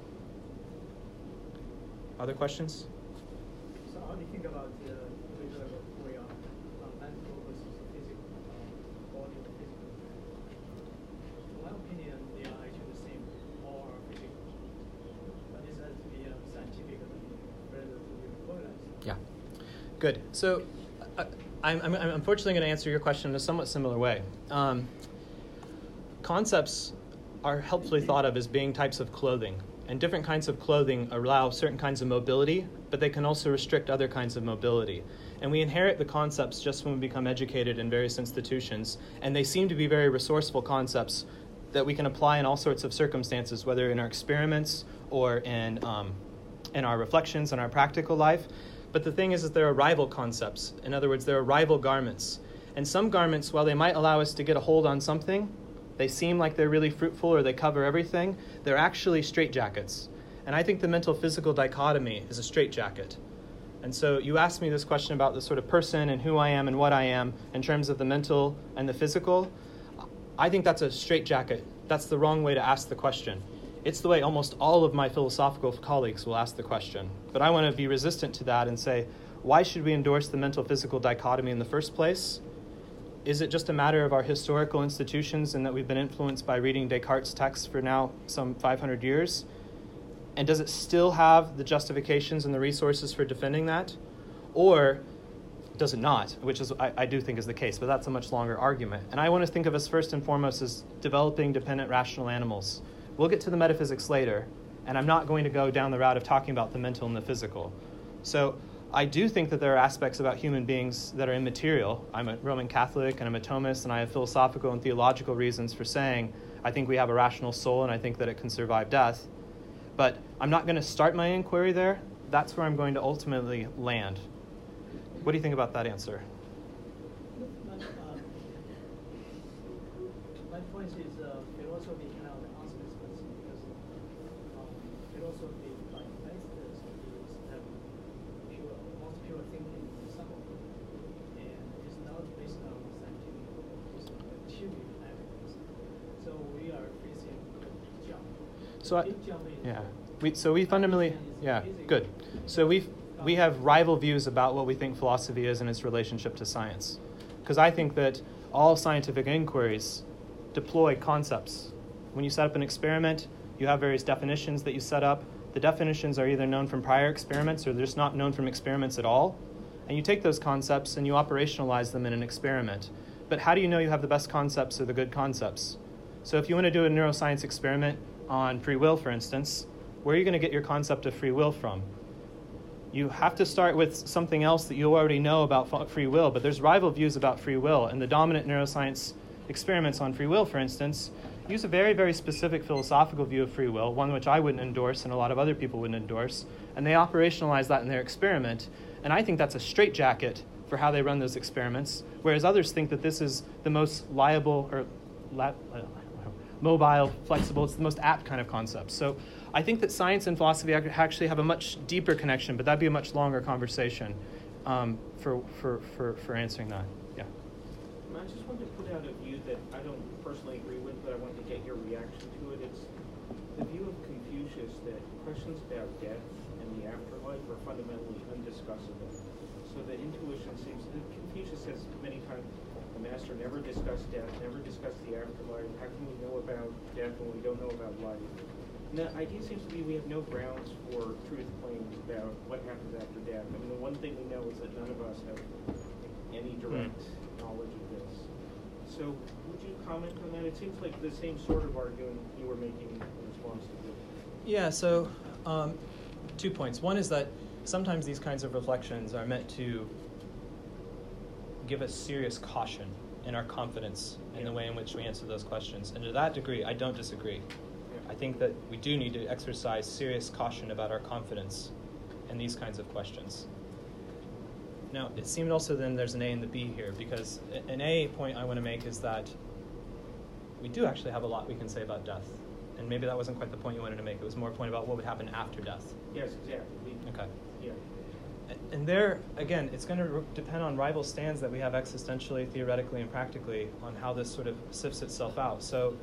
Other questions? So how do you think about the original way of mental versus physical, body and physical? In my opinion, they are actually the same, all are physical. But this has to be scientifically relatively polarized. Yeah. Good. So I'm unfortunately going to answer your question in a somewhat similar way. Concepts are helpfully thought of as being types of clothing. And different kinds of clothing allow certain kinds of mobility, but they can also restrict other kinds of mobility. And we inherit the concepts just when we become educated in various institutions, and they seem to be very resourceful concepts that we can apply in all sorts of circumstances, whether in our experiments or in our reflections in our practical life. But the thing is that there are rival concepts. In other words, there are rival garments. And some garments, while they might allow us to get a hold on something, they seem like they're really fruitful or they cover everything, they're actually straitjackets. And I think the mental-physical dichotomy is a straitjacket. And so you asked me this question about the sort of person and who I am and what I am in terms of the mental and the physical. I think that's a straitjacket. That's the wrong way to ask the question. It's the way almost all of my philosophical colleagues will ask the question. But I want to be resistant to that and say, why should we endorse the mental-physical dichotomy in the first place? Is it just a matter of our historical institutions and that we've been influenced by reading Descartes' texts for now some 500 years? And does it still have the justifications and the resources for defending that? Or does it not? Which is, I do think is the case, but that's a much longer argument. And I want to think of us first and foremost as developing dependent rational animals. We'll get to the metaphysics later, and I'm not going to go down the route of talking about the mental and the physical. So I do think that there are aspects about human beings that are immaterial. I'm a Roman Catholic and I'm a Thomist, and I have philosophical and theological reasons for saying I think we have a rational soul and I think that it can survive death. But I'm not going to start my inquiry there. That's where I'm going to ultimately land. What do you think about that answer? My point is philosophy cannot answer this question because philosophy, like methods, is pure, most pure thinking in some of them, and it's not based on scientific or material evidence. So we are facing a jump. We fundamentally, good. So we have rival views about what we think philosophy is and its relationship to science. Because I think that all scientific inquiries deploy concepts. When you set up an experiment, you have various definitions that you set up. The definitions are either known from prior experiments or they're just not known from experiments at all. And you take those concepts and you operationalize them in an experiment. But how do you know you have the best concepts or the good concepts? So if you want to do a neuroscience experiment on free will, for instance, where are you going to get your concept of free will from? You have to start with something else that you already know about free will, but there's rival views about free will, and the dominant neuroscience experiments on free will, for instance, use a very, very specific philosophical view of free will, one which I wouldn't endorse and a lot of other people wouldn't endorse, and they operationalize that in their experiment, and I think that's a straitjacket for how they run those experiments, whereas others think that this is the most liable or mobile, flexible, it's the most apt kind of concept. So I think that science and philosophy actually have a much deeper connection, but that'd be a much longer conversation for answering that. Yeah. I just wanted to put out a view that I don't personally agree with, but I want to get your reaction to it. It's the view of Confucius that questions about death and the afterlife are fundamentally undiscussable. So the intuition seems that Confucius says many times, the master never discussed death, never discussed the afterlife. How can we know about death when we don't know about life? And the idea seems to be we have no grounds for truth claims about what happens after death. I mean, the one thing we know is that none of us have any direct knowledge of this. So would you comment on that? It seems like the same sort of argument you were making in response to Bill. Yeah, so 2 points. One is that sometimes these kinds of reflections are meant to give us serious caution in our confidence in the way in which we answer those questions. And to that degree, I don't disagree. I think that we do need to exercise serious caution about our confidence in these kinds of questions. Now, it seemed also then there's an A and the B here, because an A point I want to make is that we do actually have a lot we can say about death. And maybe that wasn't quite the point you wanted to make. It was more a point about what would happen after death. Yes, exactly. Okay. Yeah. And there, again, it's going to depend on rival stands that we have existentially, theoretically, and practically on how this sort of sifts itself out. So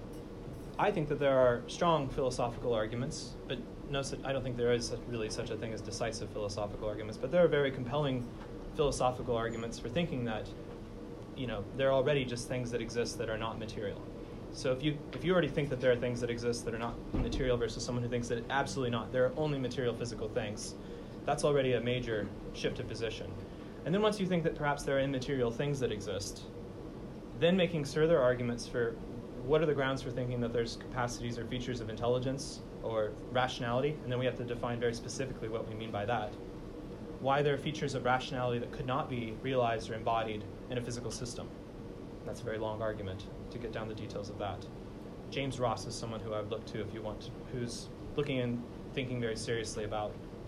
I think that there are strong philosophical arguments, but I don't think there is really such a thing as decisive philosophical arguments, but there are very compelling philosophical arguments for thinking that, there are already just things that exist that are not material. So if you already think that there are things that exist that are not material versus someone who thinks that absolutely not, there are only material physical things, that's already a major shift of position. And then once you think that perhaps there are immaterial things that exist, then making further arguments for what are the grounds for thinking that there's capacities or features of intelligence or rationality, and then we have to define very specifically what we mean by that. Why there are features of rationality that could not be realized or embodied in a physical system. That's a very long argument to get down the details of that. James Ross is someone who I would look to if you want, who's looking and thinking very seriously about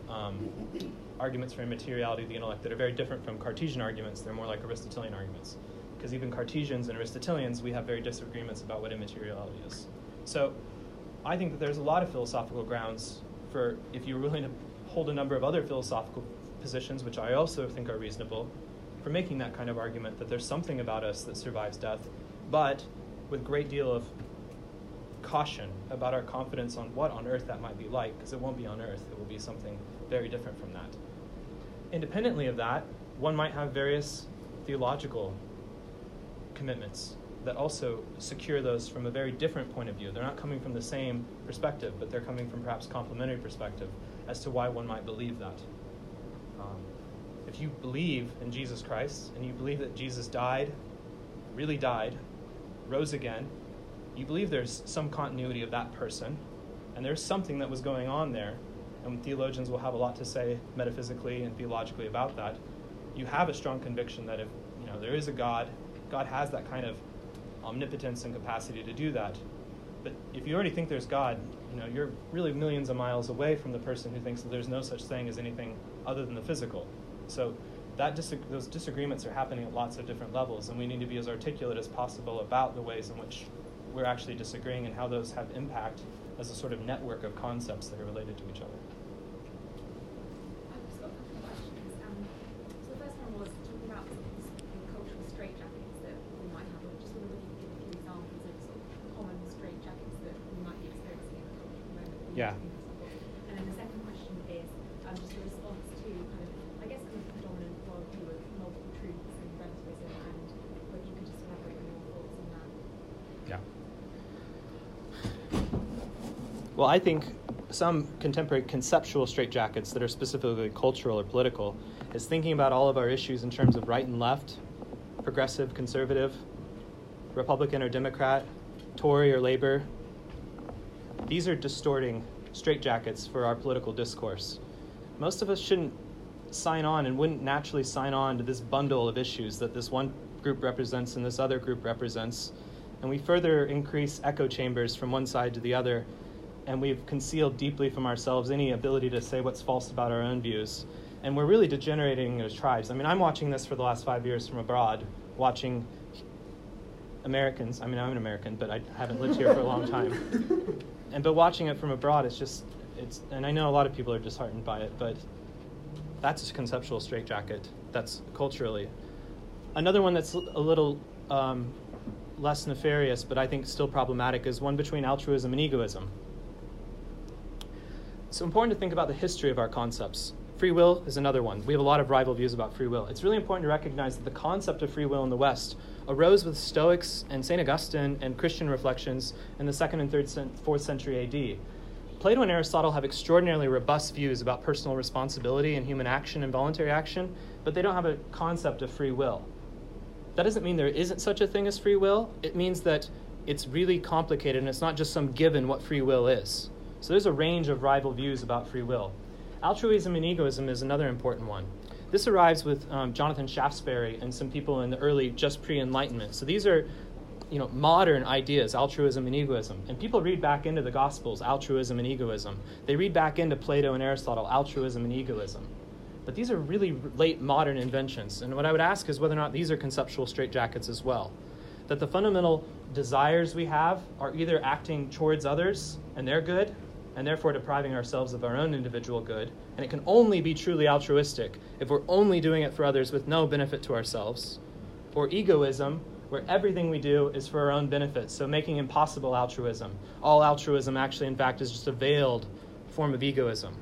arguments for immateriality of the intellect that are very different from Cartesian arguments. They're more like Aristotelian arguments. Because even Cartesians and Aristotelians, we have very disagreements about what immateriality is. So I think that there's a lot of philosophical grounds for, if you're willing to hold a number of other philosophical positions, which I also think are reasonable, for making that kind of argument that there's something about us that survives death, but with a great deal of caution about our confidence on what on earth that might be like, because it won't be on earth. It will be something very different from that. Independently of that, one might have various theological commitments that also secure those from a very different point of view. They're not coming from the same perspective, but they're coming from perhaps complementary perspective as to why one might believe that. If you believe in Jesus Christ, and you believe that Jesus died, really died, rose again, you believe there's some continuity of that person, and there's something that was going on there, and theologians will have a lot to say metaphysically and theologically about that. You have a strong conviction that if there is a God, God has that kind of omnipotence and capacity to do that. But if you already think there's God, you're really millions of miles away from the person who thinks that there's no such thing as anything other than the physical. So those disagreements are happening at lots of different levels, and we need to be as articulate as possible about the ways in which we're actually disagreeing and how those have impact as a sort of network of concepts that are related to each other. I've just got a couple of questions. So the first one was talking about the cultural straitjackets that we might have. I just wondered if you could give a few examples of sort of common straitjackets that we might be experiencing in the culture at the moment. Yeah. And then the second question is just a response to kind of, I guess, kind of predominant worldview of multiple truths and relativism, and whether you could just elaborate on your thoughts on that. Yeah. Well, I think some contemporary conceptual straitjackets that are specifically cultural or political is thinking about all of our issues in terms of right and left, progressive, conservative, Republican or Democrat, Tory or Labor. These are distorting straitjackets for our political discourse. Most of us shouldn't sign on and wouldn't naturally sign on to this bundle of issues that this one group represents and this other group represents. And we further increase echo chambers from one side to the other, and we've concealed deeply from ourselves any ability to say what's false about our own views. And we're really degenerating as tribes. I mean, I'm watching this for the last 5 years from abroad, watching Americans. I mean, I'm an American, but I haven't lived here for a long time. But watching it from abroad, and I know a lot of people are disheartened by it, but that's a conceptual straitjacket. That's culturally. Another one that's a little less nefarious, but I think still problematic, is one between altruism and egoism. It's important to think about the history of our concepts. Free will is another one. We have a lot of rival views about free will. It's really important to recognize that the concept of free will in the West arose with Stoics and St. Augustine and Christian reflections in the 2nd and 4th century AD. Plato and Aristotle have extraordinarily robust views about personal responsibility and human action and voluntary action, but they don't have a concept of free will. That doesn't mean there isn't such a thing as free will. It means that it's really complicated and it's not just some given what free will is. So there's a range of rival views about free will. Altruism and egoism is another important one. This arrives with Jonathan Shaftesbury and some people in the early, just pre-Enlightenment. So these are, modern ideas, altruism and egoism. And people read back into the Gospels, altruism and egoism. They read back into Plato and Aristotle, altruism and egoism. But these are really late modern inventions. And what I would ask is whether or not these are conceptual straitjackets as well. That the fundamental desires we have are either acting towards others and their good, and therefore depriving ourselves of our own individual good. And it can only be truly altruistic if we're only doing it for others with no benefit to ourselves. Or egoism, where everything we do is for our own benefit, so making impossible altruism. All altruism actually, in fact, is just a veiled form of egoism.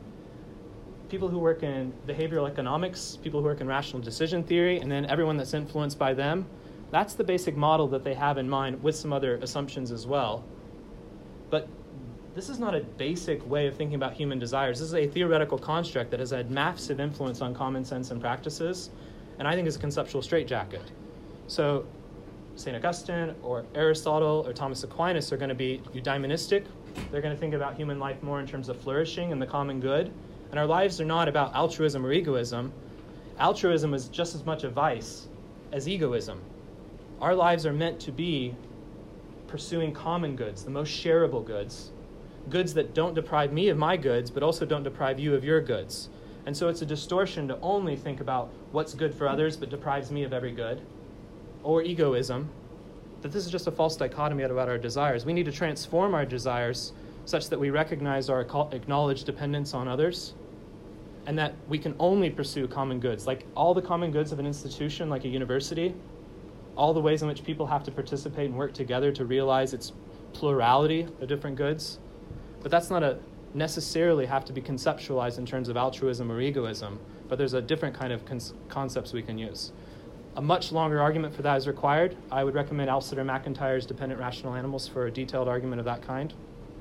People who work in behavioral economics, people who work in rational decision theory, and then everyone that's influenced by them, that's the basic model that they have in mind with some other assumptions as well. But this is not a basic way of thinking about human desires. This is a theoretical construct that has had massive influence on common sense and practices, and I think is a conceptual straitjacket. So St. Augustine or Aristotle or Thomas Aquinas are going to be eudaimonistic. They're going to think about human life more in terms of flourishing and the common good. And our lives are not about altruism or egoism. Altruism is just as much a vice as egoism. Our lives are meant to be pursuing common goods, the most shareable goods, goods that don't deprive me of my goods, but also don't deprive you of your goods. And so it's a distortion to only think about what's good for others, but deprives me of every good. Or egoism, that this is just a false dichotomy about our desires. We need to transform our desires such that we recognize our acknowledged dependence on others, and that we can only pursue common goods, like all the common goods of an institution, like a university, all the ways in which people have to participate and work together to realize its plurality of different goods. But that's not necessarily have to be conceptualized in terms of altruism or egoism, but there's a different kind of concepts we can use. A much longer argument for that is required. I would recommend Alcester McIntyre's Dependent Rational Animals for a detailed argument of that kind.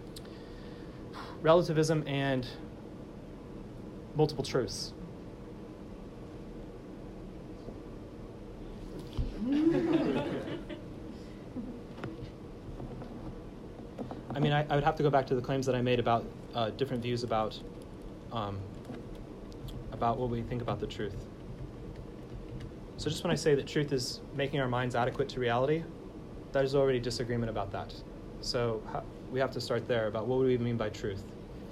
Relativism and multiple truths. I mean, I would have to go back to the claims that I made about different views about what we think about the truth. So just when I say that truth is making our minds adequate to reality, there's already disagreement about that. So we have to start there about what do we mean by truth.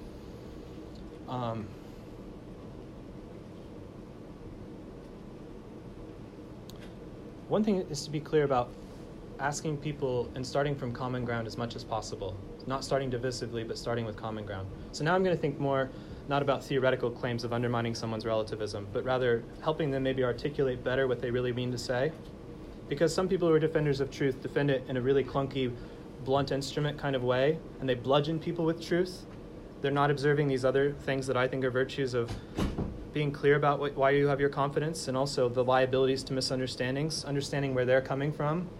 One thing is to be clear about asking people and starting from common ground as much as possible. Not starting divisively, but starting with common ground. So now I'm going to think more not about theoretical claims of undermining someone's relativism, but rather helping them maybe articulate better what they really mean to say. Because some people who are defenders of truth defend it in a really clunky, blunt instrument kind of way, and they bludgeon people with truth. They're not observing these other things that I think are virtues of being clear about why you have your confidence, and also the liabilities to misunderstandings, understanding where they're coming from.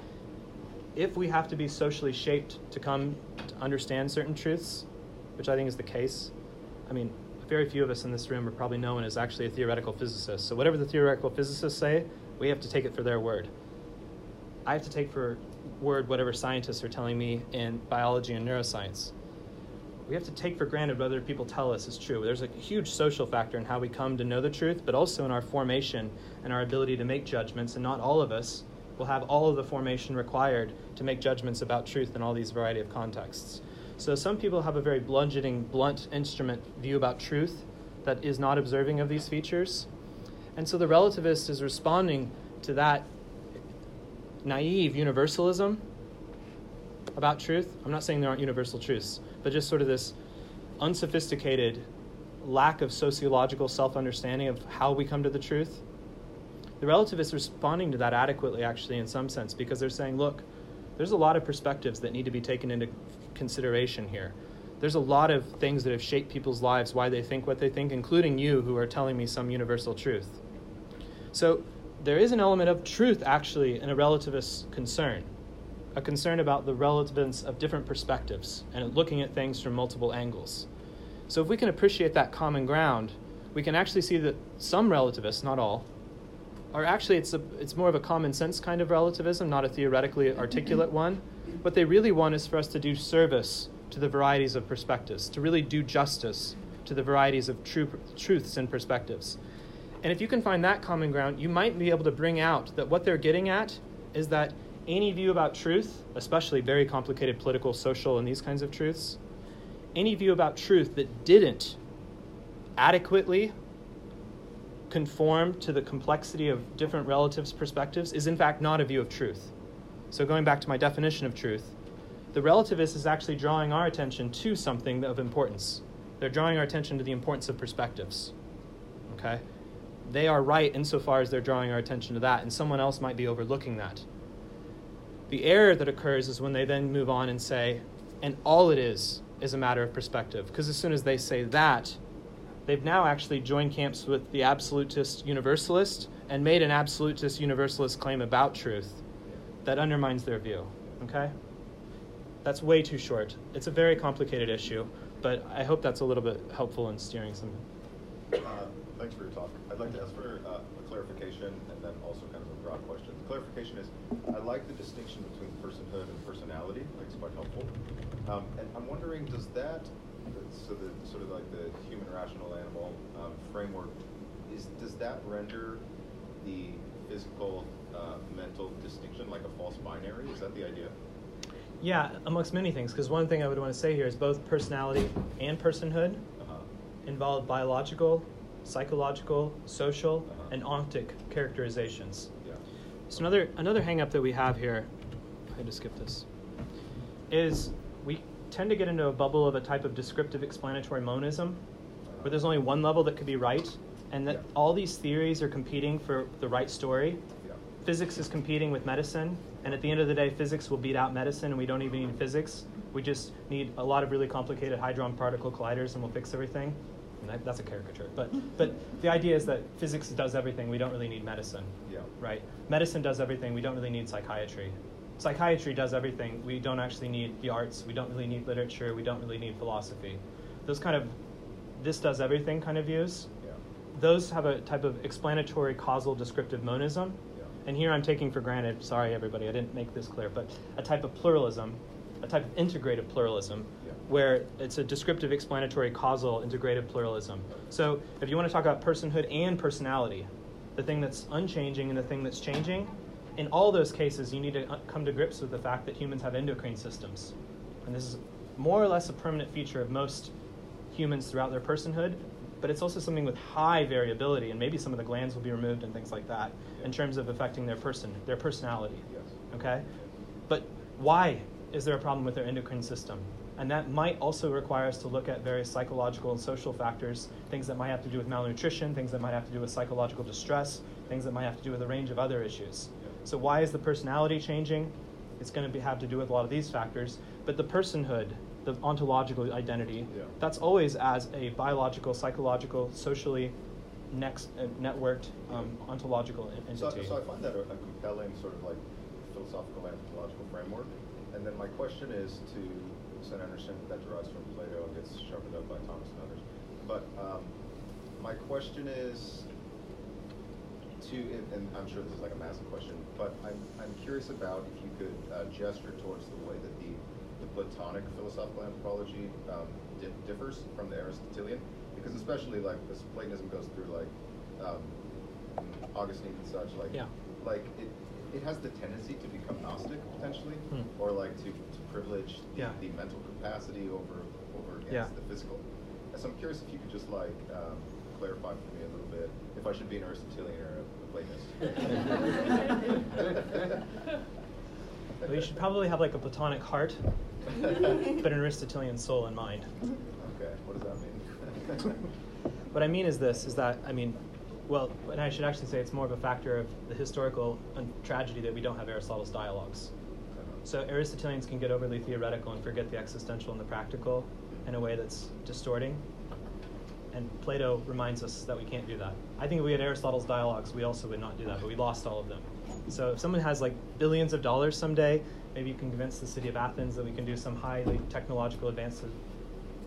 If we have to be socially shaped to come to understand certain truths, which I think is the case, I mean, very few of us in this room are probably no one is actually a theoretical physicist. So whatever the theoretical physicists say, we have to take it for their word. I have to take for word whatever scientists are telling me in biology and neuroscience. We have to take for granted what other people tell us is true. There's a huge social factor in how we come to know the truth, but also in our formation and our ability to make judgments, and not all of us will have all of the formation required to make judgments about truth in all these variety of contexts. So some people have a very bludgeoning, blunt instrument view about truth that is not observing of these features. And so the relativist is responding to that naive universalism about truth. I'm not saying there aren't universal truths, but just sort of this unsophisticated lack of sociological self-understanding of how we come to the truth. The relativists are responding to that adequately, actually, in some sense, because they're saying, look, there's a lot of perspectives that need to be taken into consideration here. There's a lot of things that have shaped people's lives, why they think what they think, including you who are telling me some universal truth. So there is an element of truth, actually, in a relativist concern, a concern about the relevance of different perspectives and looking at things from multiple angles. So if we can appreciate that common ground, we can actually see that some relativists, not all, are actually, it's more of a common sense kind of relativism, not a theoretically articulate one. What they really want is for us to do service to the varieties of perspectives, to really do justice to the varieties of truths and perspectives. And if you can find that common ground, you might be able to bring out that what they're getting at is that any view about truth, especially very complicated political, social, and these kinds of truths, any view about truth that didn't adequately conform to the complexity of different relatives' perspectives is in fact not a view of truth. So going back to my definition of truth, the relativist is actually drawing our attention to something of importance. They're drawing our attention to the importance of perspectives. Okay? They are right insofar as they're drawing our attention to that, and someone else might be overlooking that. The error that occurs is when they then move on and say, and all it is a matter of perspective. Because as soon as they say that, they've now actually joined camps with the absolutist universalist and made an absolutist universalist claim about truth that undermines their view. Okay? That's way too short. It's a very complicated issue, but I hope that's a little bit helpful in steering some. Thanks for your talk. I'd like to ask for a clarification and then also kind of a broad question. The clarification is, I like the distinction between personhood and personality. I think it's quite helpful. And I'm wondering, does that, so the sort of like the human rational animal framework, does that render the physical mental distinction like a false binary? Is that the idea? Yeah, amongst many things, because one thing I would want to say here is both personality and personhood involve biological, psychological, social, and ontic characterizations. Yeah. So another hang-up that we have here, I had to skip this, is we tend to get into a bubble of a type of descriptive explanatory monism, where there's only one level that could be right, and that all these theories are competing for the right story. Yeah. Physics is competing with medicine, and at the end of the day, physics will beat out medicine, and we don't even need physics. We just need a lot of really complicated hadron particle colliders, and we'll fix everything. And that's a caricature. But the idea is that physics does everything. We don't really need medicine. Yeah. Right? Medicine does everything. We don't really need psychiatry. Psychiatry does everything. We don't actually need the arts. We don't really need literature. We don't really need philosophy. Those kind of this does everything kind of views, those have a type of explanatory causal descriptive monism. And here I'm taking for granted, sorry everybody, I didn't make this clear, but a type of pluralism, a type of integrative pluralism, where it's a descriptive explanatory causal integrative pluralism. So if you want to talk about personhood and personality, the thing that's unchanging and the thing that's changing, in all those cases you need to come to grips with the fact that humans have endocrine systems. And this is more or less a permanent feature of most humans throughout their personhood, but it's also something with high variability, and maybe some of the glands will be removed and things like that in terms of affecting their personality. Okay? But why is there a problem with their endocrine system? And that might also require us to look at various psychological and social factors, things that might have to do with malnutrition, things that might have to do with psychological distress, things that might have to do with a range of other issues. So why is the personality changing? It's going to have to do with a lot of these factors. But the personhood, the ontological identity, that's always as a biological, psychological, socially networked ontological entity. So I find that a compelling sort of like philosophical anthropological framework. And then my question is so I understand that derives from Plato and gets sharpened up by Thomas and others. But my question is and I'm sure this is like a massive question, but I'm curious about if you could gesture towards the way that the Platonic philosophical anthropology differs from the Aristotelian, because especially like this Platonism goes through like Augustine and such, like it has the tendency to become Gnostic potentially, or like to privilege the mental capacity over against the physical. So I'm curious if you could just like clarify for me a little bit if I should be an Aristotelian or a Platonist. Well, you should probably have like a Platonic heart, but an Aristotelian soul and mind. Okay, what does that mean? What I mean is this, and I should actually say it's more of a factor of the historical tragedy that we don't have Aristotle's dialogues. So Aristotelians can get overly theoretical and forget the existential and the practical in a way that's distorting. And Plato reminds us that we can't do that. I think if we had Aristotle's dialogues, we also would not do that, but we lost all of them. So if someone has like billions of dollars someday, maybe you can convince the city of Athens that we can do some highly technological advances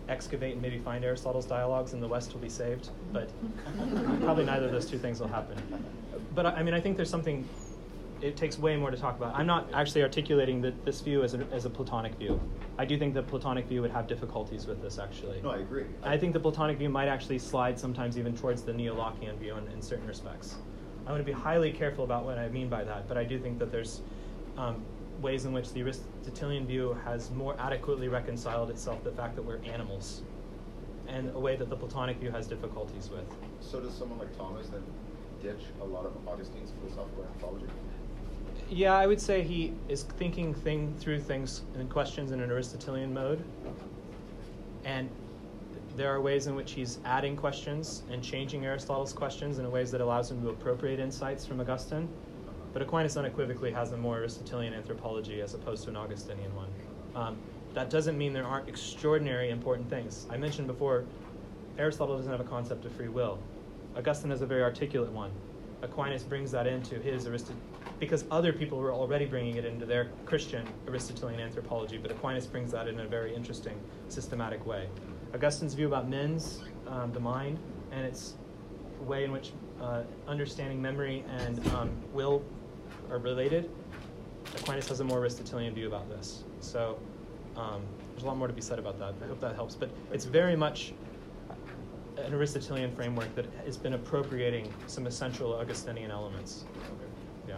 excavate and maybe find Aristotle's dialogues and the West will be saved, but probably neither of those two things will happen. But I mean, I think there's something, it takes way more to talk about. I'm not actually articulating this view as a Platonic view. I do think the Platonic view would have difficulties with this, actually. No, I agree. I think the Platonic view might actually slide sometimes even towards the Neo-Lockean view in certain respects. I want to be highly careful about what I mean by that, but I do think that there's ways in which the Aristotelian view has more adequately reconciled itself to the fact that we're animals, and a way that the Platonic view has difficulties with. So does someone like Thomas then ditch a lot of Augustine's philosophical anthropology? Yeah, I would say he is thinking through things and questions in an Aristotelian mode, and there are ways in which he's adding questions and changing Aristotle's questions in ways that allows him to appropriate insights from Augustine. But Aquinas unequivocally has a more Aristotelian anthropology as opposed to an Augustinian one. That doesn't mean there aren't extraordinary important things. I mentioned before, Aristotle doesn't have a concept of free will. Augustine has a very articulate one. Aquinas brings that into his because other people were already bringing it into their Christian Aristotelian anthropology, but Aquinas brings that in a very interesting, systematic way. Augustine's view about mens, the mind, and its way in which understanding memory and will are related. Aquinas has a more Aristotelian view about this. So there's a lot more to be said about that. I hope that helps. But it's very much an Aristotelian framework that has been appropriating some essential Augustinian elements. Yeah.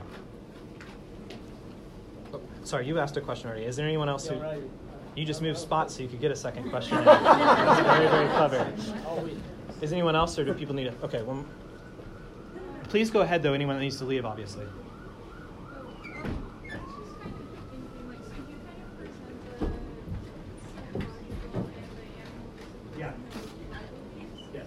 Oh, sorry, you asked a question already. Is there anyone else who... Right. You just moved spots so you could get a second question. That's very, very clever. Is anyone else, or do people need it? Okay, well, please go ahead, though, anyone that needs to leave, obviously. Yeah. Yeah.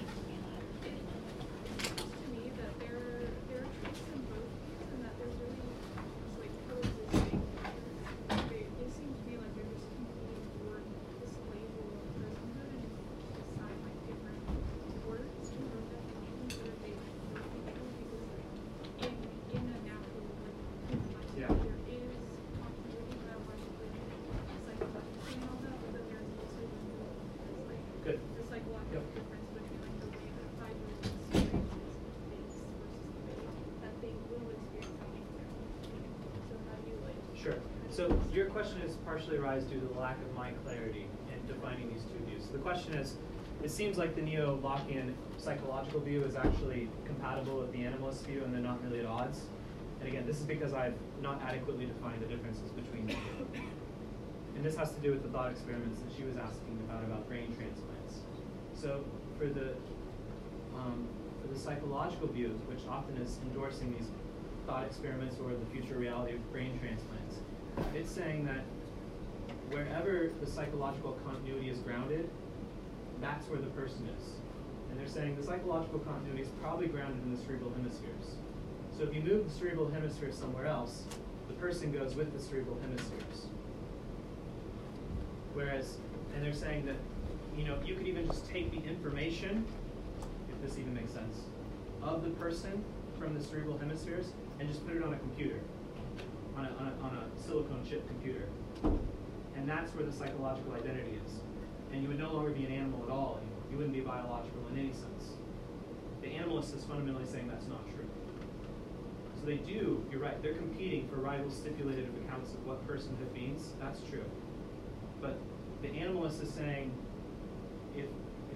Good. The psychological Yep. difference between like the way that 5-year-olds experience is versus the way that they will experience something. So how do you like? Sure. So your question is partially arise due to the lack of my clarity in defining these two views. So the question is, it seems like the Neo-Lockean psychological view is actually compatible with the animalist view and they're not really at odds. And again, this is because I've not adequately defined the differences between the two. And this has to do with the thought experiments that she was asking about brain transplants. So for the psychological view, which often is endorsing these thought experiments or the future reality of brain transplants, it's saying that wherever the psychological continuity is grounded, that's where the person is. And they're saying the psychological continuity is probably grounded in the cerebral hemispheres. So if you move the cerebral hemispheres somewhere else, the person goes with the cerebral hemispheres. Whereas, and they're saying that, you could even just take the information, if this even makes sense, of the person from the cerebral hemispheres and just put it on a computer, on a silicone chip computer. And that's where the psychological identity is. And you would no longer be an animal at all anymore. You wouldn't be biological in any sense. The animalist is fundamentally saying that's not true. So they do, you're right, they're competing for rival stipulated accounts of what personhood means. That's true. But the animalist is saying, if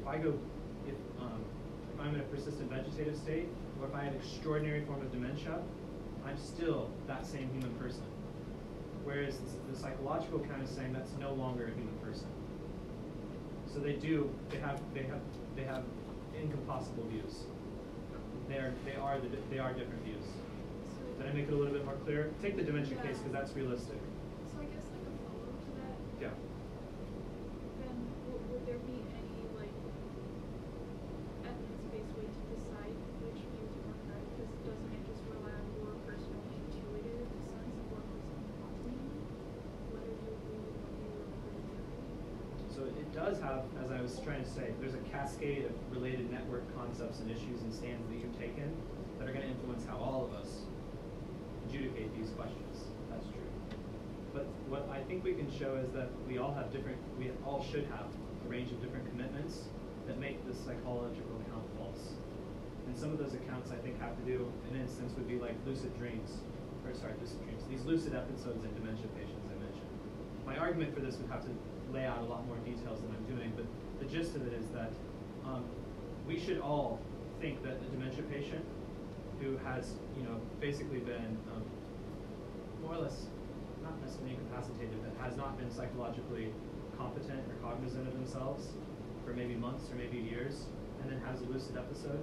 I'm in a persistent vegetative state, or if I have an extraordinary form of dementia, I'm still that same human person. Whereas the psychological kind is saying that's no longer a human person. So they have incompossible views. They are different views. Did I make it a little bit more clear? Take the dementia case because that's realistic. So I guess like a follow-up to that. Yeah. Then would there be any like evidence-based way to decide which view to work out? Because doesn't it just rely on your personal intuitive sense of what person wants to be? Whether you agree with what you agree with? So it does have, as I was trying to say, there's a cascade of related network concepts and issues and stands that you've taken that are going to influence how all of us adjudicate these questions. That's true. But what I think we can show is that we all should have a range of different commitments that make this psychological account false. And some of those accounts I think have to do, an instance would be like lucid dreams. These lucid episodes in dementia patients I mentioned. My argument for this would have to lay out a lot more details than I'm doing, but the gist of it is that we should all think that a dementia patient who has, basically been more or less, not necessarily incapacitated, but has not been psychologically competent or cognizant of themselves for maybe months or maybe years, and then has a lucid episode.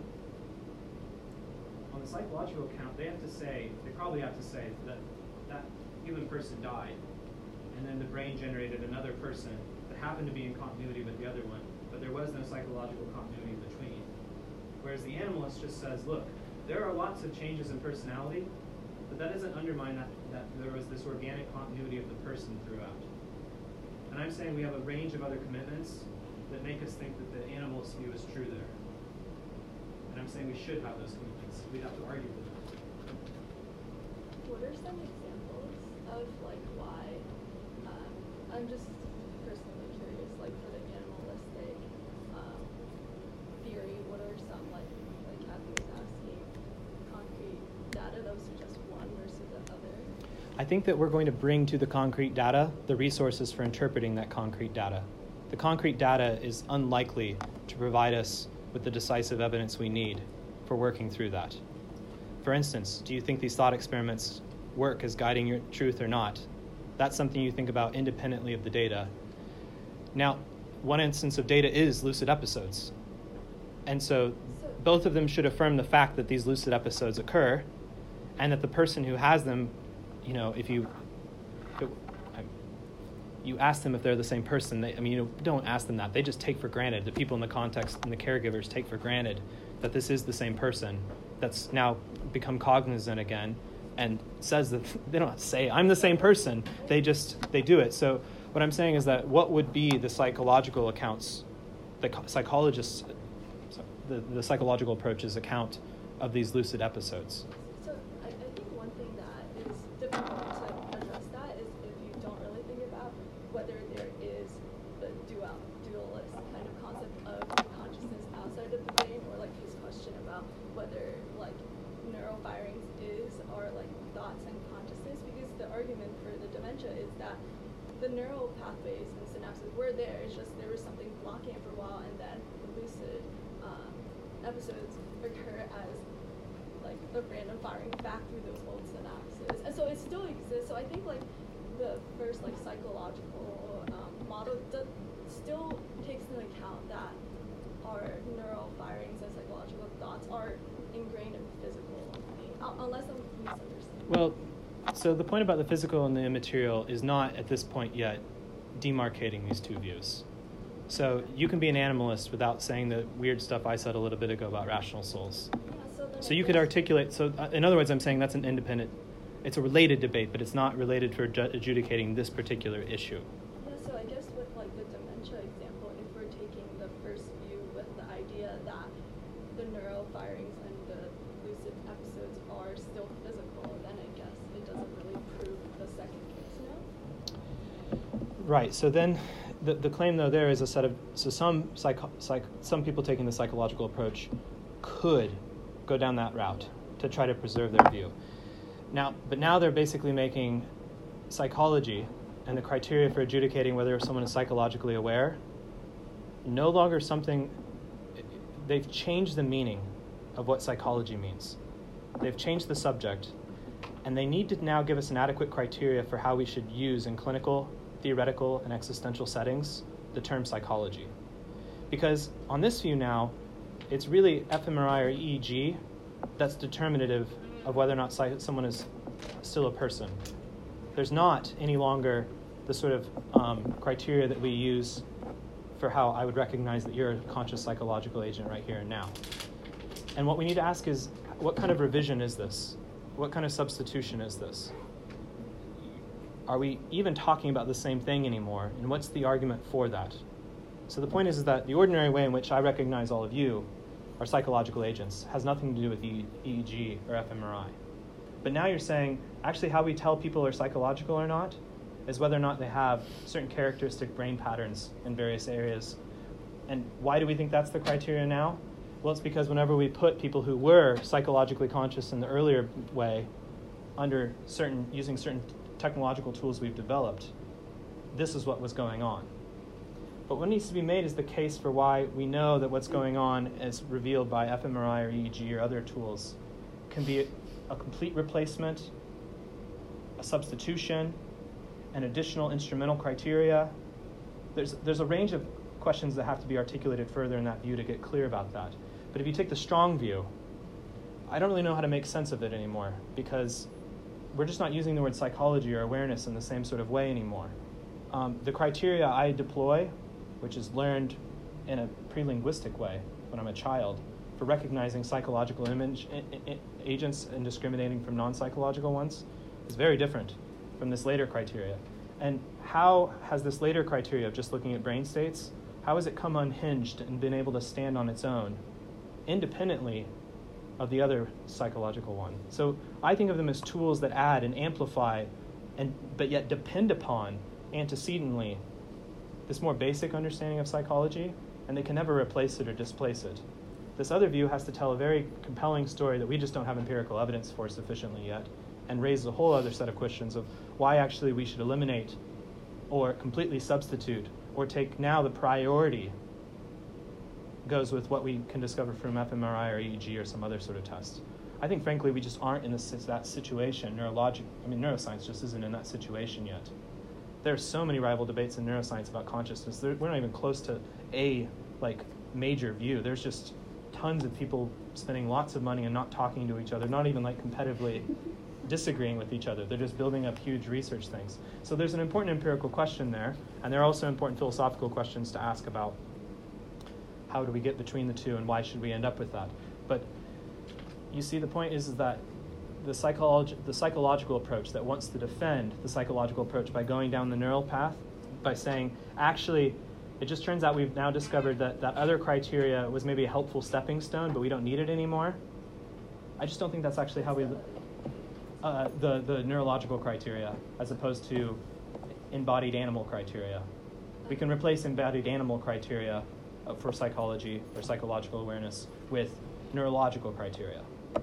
On the psychological account, they probably have to say that that human person died, and then the brain generated another person that happened to be in continuity with the other one, but there was no psychological continuity between. Whereas the animalist just says, look, there are lots of changes in personality, but that doesn't undermine that there was this organic continuity of the person throughout. And I'm saying we have a range of other commitments that make us think that the animalist view is true there. And I'm saying we should have those commitments. We'd have to argue with them. What are some examples of why? I'm just personally curious, for the animalistic theory, what are some Kathy was asking, concrete data that would suggest one versus the other? I think that we're going to bring to the concrete data the resources for interpreting that concrete data. The concrete data is unlikely to provide us with the decisive evidence we need for working through that. For instance, do you think these thought experiments work as guiding your truth or not? That's something you think about independently of the data. Now, one instance of data is lucid episodes. And so both of them should affirm the fact that these lucid episodes occur, and that the person who has them, if you ask them if they're the same person, don't ask them that. They just take for granted, the people in the context and the caregivers take for granted that this is the same person that's now become cognizant again and says that they don't say, I'm the same person. They do it. So what I'm saying is that what would be the psychological accounts, the psychologists, the psychological approach's account of these lucid episodes? So I think one thing that is difficult to address that is if you don't really think about whether there is the dualist kind of concept of consciousness outside of the brain, or his question about whether neurofirings are thoughts and consciousness, because the argument for the dementia is that the neural pathways and synapses were there, it's just there was something blocking it for a while, and then the lucid episodes occur as a random firing back through those old synapses, and so it still exists. So I think the first psychological model still takes into account that our neural firings and psychological thoughts are ingrained in physical, unless I'm misunderstanding. Well, so the point about the physical and the immaterial is not at this point yet demarcating these two views. So you can be an animalist without saying the weird stuff I said a little bit ago about rational souls. Yeah, so you could articulate, in other words, I'm saying that's an independent, it's a related debate, but it's not related for adjudicating this particular issue. Yeah, so I guess with the dementia example, if we're taking the first view with the idea that the neural firings and the lucid episodes are still physical, then I guess it doesn't really prove the second case, no? Right, so then the claim, though, there is a set of, so some people taking the psychological approach could go down that route to try to preserve their view. But now they're basically making psychology and the criteria for adjudicating whether someone is psychologically aware no longer something, they've changed the meaning of what psychology means. They've changed the subject, and they need to now give us an adequate criteria for how we should use in clinical, theoretical, and existential settings the term psychology. Because on this view now, it's really fMRI or EEG that's determinative of whether or not someone is still a person. There's not any longer the sort of criteria that we use for how I would recognize that you're a conscious psychological agent right here and now. And what we need to ask is, what kind of revision is this? What kind of substitution is this? Are we even talking about the same thing anymore? And what's the argument for that? So the point is that the ordinary way in which I recognize all of you are psychological agents has nothing to do with EEG or fMRI. But now you're saying, actually how we tell people are psychological or not is whether or not they have certain characteristic brain patterns in various areas. And why do we think that's the criteria now? Well, it's because whenever we put people who were psychologically conscious in the earlier way using certain technological tools we've developed, this is what was going on. But what needs to be made is the case for why we know that what's going on, as revealed by fMRI or EEG or other tools, can be a complete replacement, a substitution, an additional instrumental criteria. There's a range of questions that have to be articulated further in that view to get clear about that. But if you take the strong view, I don't really know how to make sense of it anymore, because we're just not using the word psychology or awareness in the same sort of way anymore. The criteria I deploy, which is learned in a pre-linguistic way when I'm a child, for recognizing psychological agents and discriminating from non-psychological ones, is very different from this later criteria. And how has this later criteria of just looking at brain states, how has it come unhinged and been able to stand on its own, independently of the other psychological one? So I think of them as tools that add and amplify, but yet depend upon antecedently this more basic understanding of psychology, and they can never replace it or displace it. This other view has to tell a very compelling story that we just don't have empirical evidence for sufficiently yet, and raises a whole other set of questions of why actually we should eliminate or completely substitute or take now the priority goes with what we can discover from fMRI or EEG or some other sort of test. I think, frankly, we just aren't in that situation. Neuroscience just isn't in that situation yet. There are so many rival debates in neuroscience about consciousness. We're not even close to a major view. There's just tons of people spending lots of money and not talking to each other, not even competitively disagreeing with each other. They're just building up huge research things. So there's an important empirical question there, and there are also important philosophical questions to ask about how do we get between the two and why should we end up with that. But you see, the point is that the psychological approach that wants to defend the psychological approach by going down the neural path, by saying, actually, it just turns out we've now discovered that that other criteria was maybe a helpful stepping stone, but we don't need it anymore. I just don't think that's actually how we... the neurological criteria, as opposed to embodied animal criteria. We can replace embodied animal criteria for psychology or psychological awareness with neurological criteria.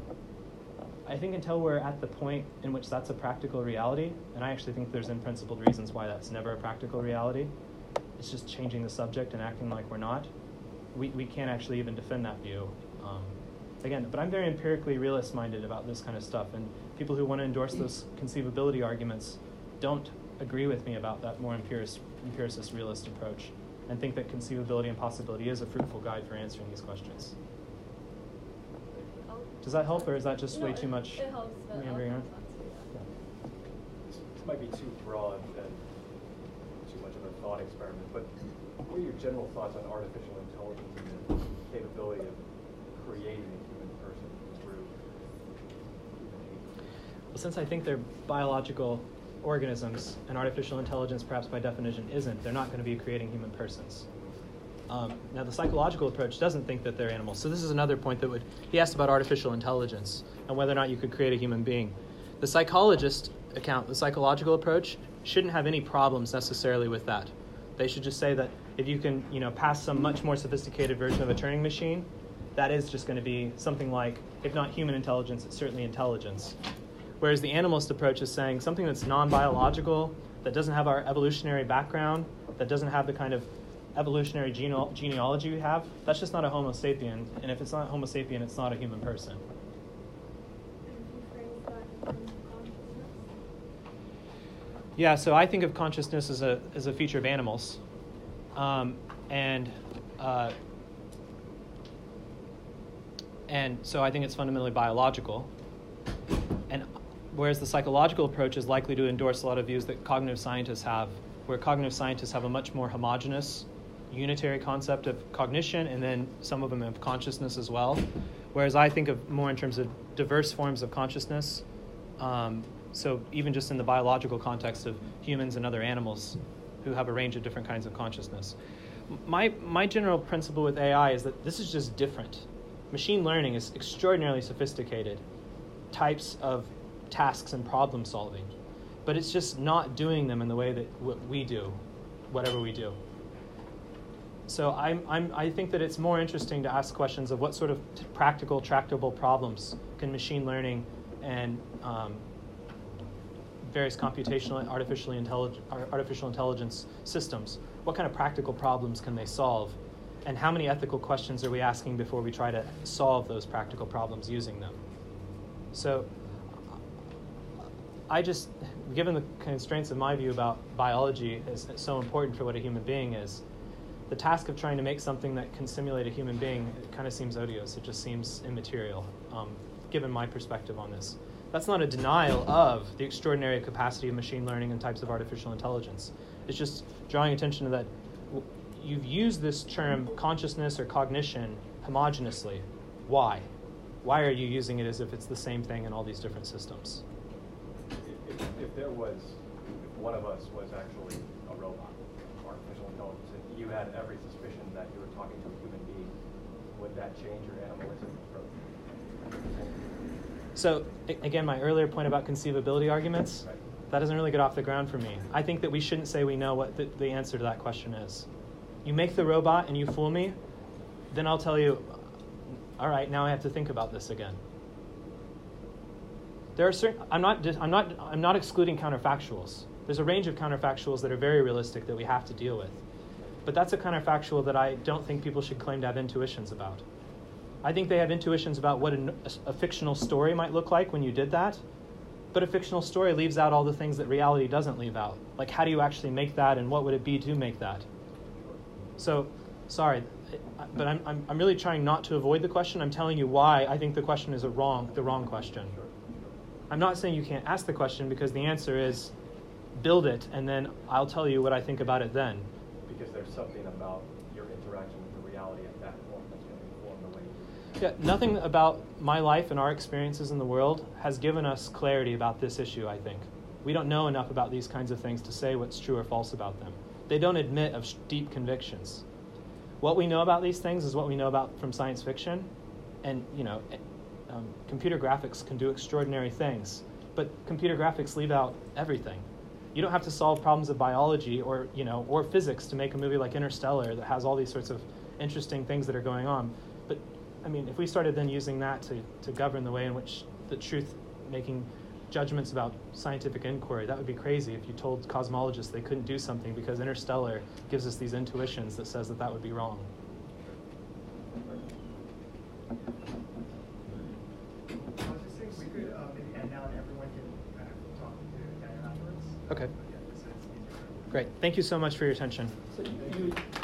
I think until we're at the point in which that's a practical reality, and I actually think there's unprincipled reasons why that's never a practical reality, it's just changing the subject and acting like we're not, we can't actually even defend that view. Again, but I'm very empirically realist-minded about this kind of stuff, and people who want to endorse those conceivability arguments don't agree with me about that more empiricist realist approach, and think that conceivability and possibility is a fruitful guide for answering these questions. Does that help, or is that just way too much? It helps, but meandering around? This might be too broad and too much of a thought experiment, but what are your general thoughts on artificial intelligence and the capability of creating a human person through human aid? Well, since I think they're biological organisms, and artificial intelligence, perhaps by definition, isn't, they're not going to be creating human persons. Now, the psychological approach doesn't think that they're animals. So this is another point that he asked about artificial intelligence and whether or not you could create a human being. The psychologist account, the psychological approach, shouldn't have any problems necessarily with that. They should just say that if you can, pass some much more sophisticated version of a Turing machine, that is just going to be something like, if not human intelligence, it's certainly intelligence. Whereas the animalist approach is saying something that's non-biological, that doesn't have our evolutionary background, that doesn't have the kind of evolutionary genealogy we have, that's just not a Homo sapien. And if it's not Homo sapien, it's not a human person. Yeah, so I think of consciousness as a feature of animals. And so I think it's fundamentally biological. And whereas the psychological approach is likely to endorse a lot of views that cognitive scientists have, where cognitive scientists have a much more homogeneous, unitary concept of cognition, and then some of them have consciousness as well. Whereas I think of more in terms of diverse forms of consciousness. So even just in the biological context of humans and other animals who have a range of different kinds of consciousness. My general principle with AI is that this is just different. Machine learning is extraordinarily sophisticated types of tasks and problem solving. but it's just not doing them in the way that we do, whatever we do. So I think that it's more interesting to ask questions of what sort of practical, tractable problems can machine learning and various computational artificial intelligence systems, what kind of practical problems can they solve? And how many ethical questions are we asking before we try to solve those practical problems using them? So given the constraints of my view about biology is so important for what a human being is, the task of trying to make something that can simulate a human being, it kind of seems odious. It just seems immaterial, given my perspective on this. That's not a denial of the extraordinary capacity of machine learning and types of artificial intelligence. It's just drawing attention to that. You've used this term consciousness or cognition homogeneously. Why? Why are you using it as if it's the same thing in all these different systems? If one of us was actually a robot, artificial intelligence, and you had every suspicion that you were talking to a human being, would that change your animalistic approach? So, again, my earlier point about conceivability arguments, that doesn't really get off the ground for me. I think that we shouldn't say we know what the answer to that question is. You make the robot and you fool me, then I'll tell you, all right, now I have to think about this again. There are certain. I'm not excluding counterfactuals. There's a range of counterfactuals that are very realistic that we have to deal with. But that's a counterfactual that I don't think people should claim to have intuitions about. I think they have intuitions about what a fictional story might look like when you did that, but a fictional story leaves out all the things that reality doesn't leave out. Like, how do you actually make that, and what would it be to make that? So, sorry, but I'm really trying not to avoid the question. I'm telling you why I think the question is the wrong question. I'm not saying you can't ask the question, because the answer is build it, and then I'll tell you what I think about it then. Because there's something about your interaction with the reality at that point that's going to inform the way you do. Yeah, nothing about my life and our experiences in the world has given us clarity about this issue, I think. We don't know enough about these kinds of things to say what's true or false about them. They don't admit of deep convictions. What we know about these things is what we know about from science fiction, and computer graphics can do extraordinary things, but computer graphics leave out everything. You don't have to solve problems of biology or physics to make a movie like Interstellar that has all these sorts of interesting things that are going on. But I mean, if we started then using that to govern the way in which the truth-making judgments about scientific inquiry, that would be crazy if you told cosmologists they couldn't do something because Interstellar gives us these intuitions that says that would be wrong. I was just saying we could maybe end now and everyone can kind of talk to Daniel afterwards. Okay. Yeah, this is easier. Great. Thank you so much for your attention. So you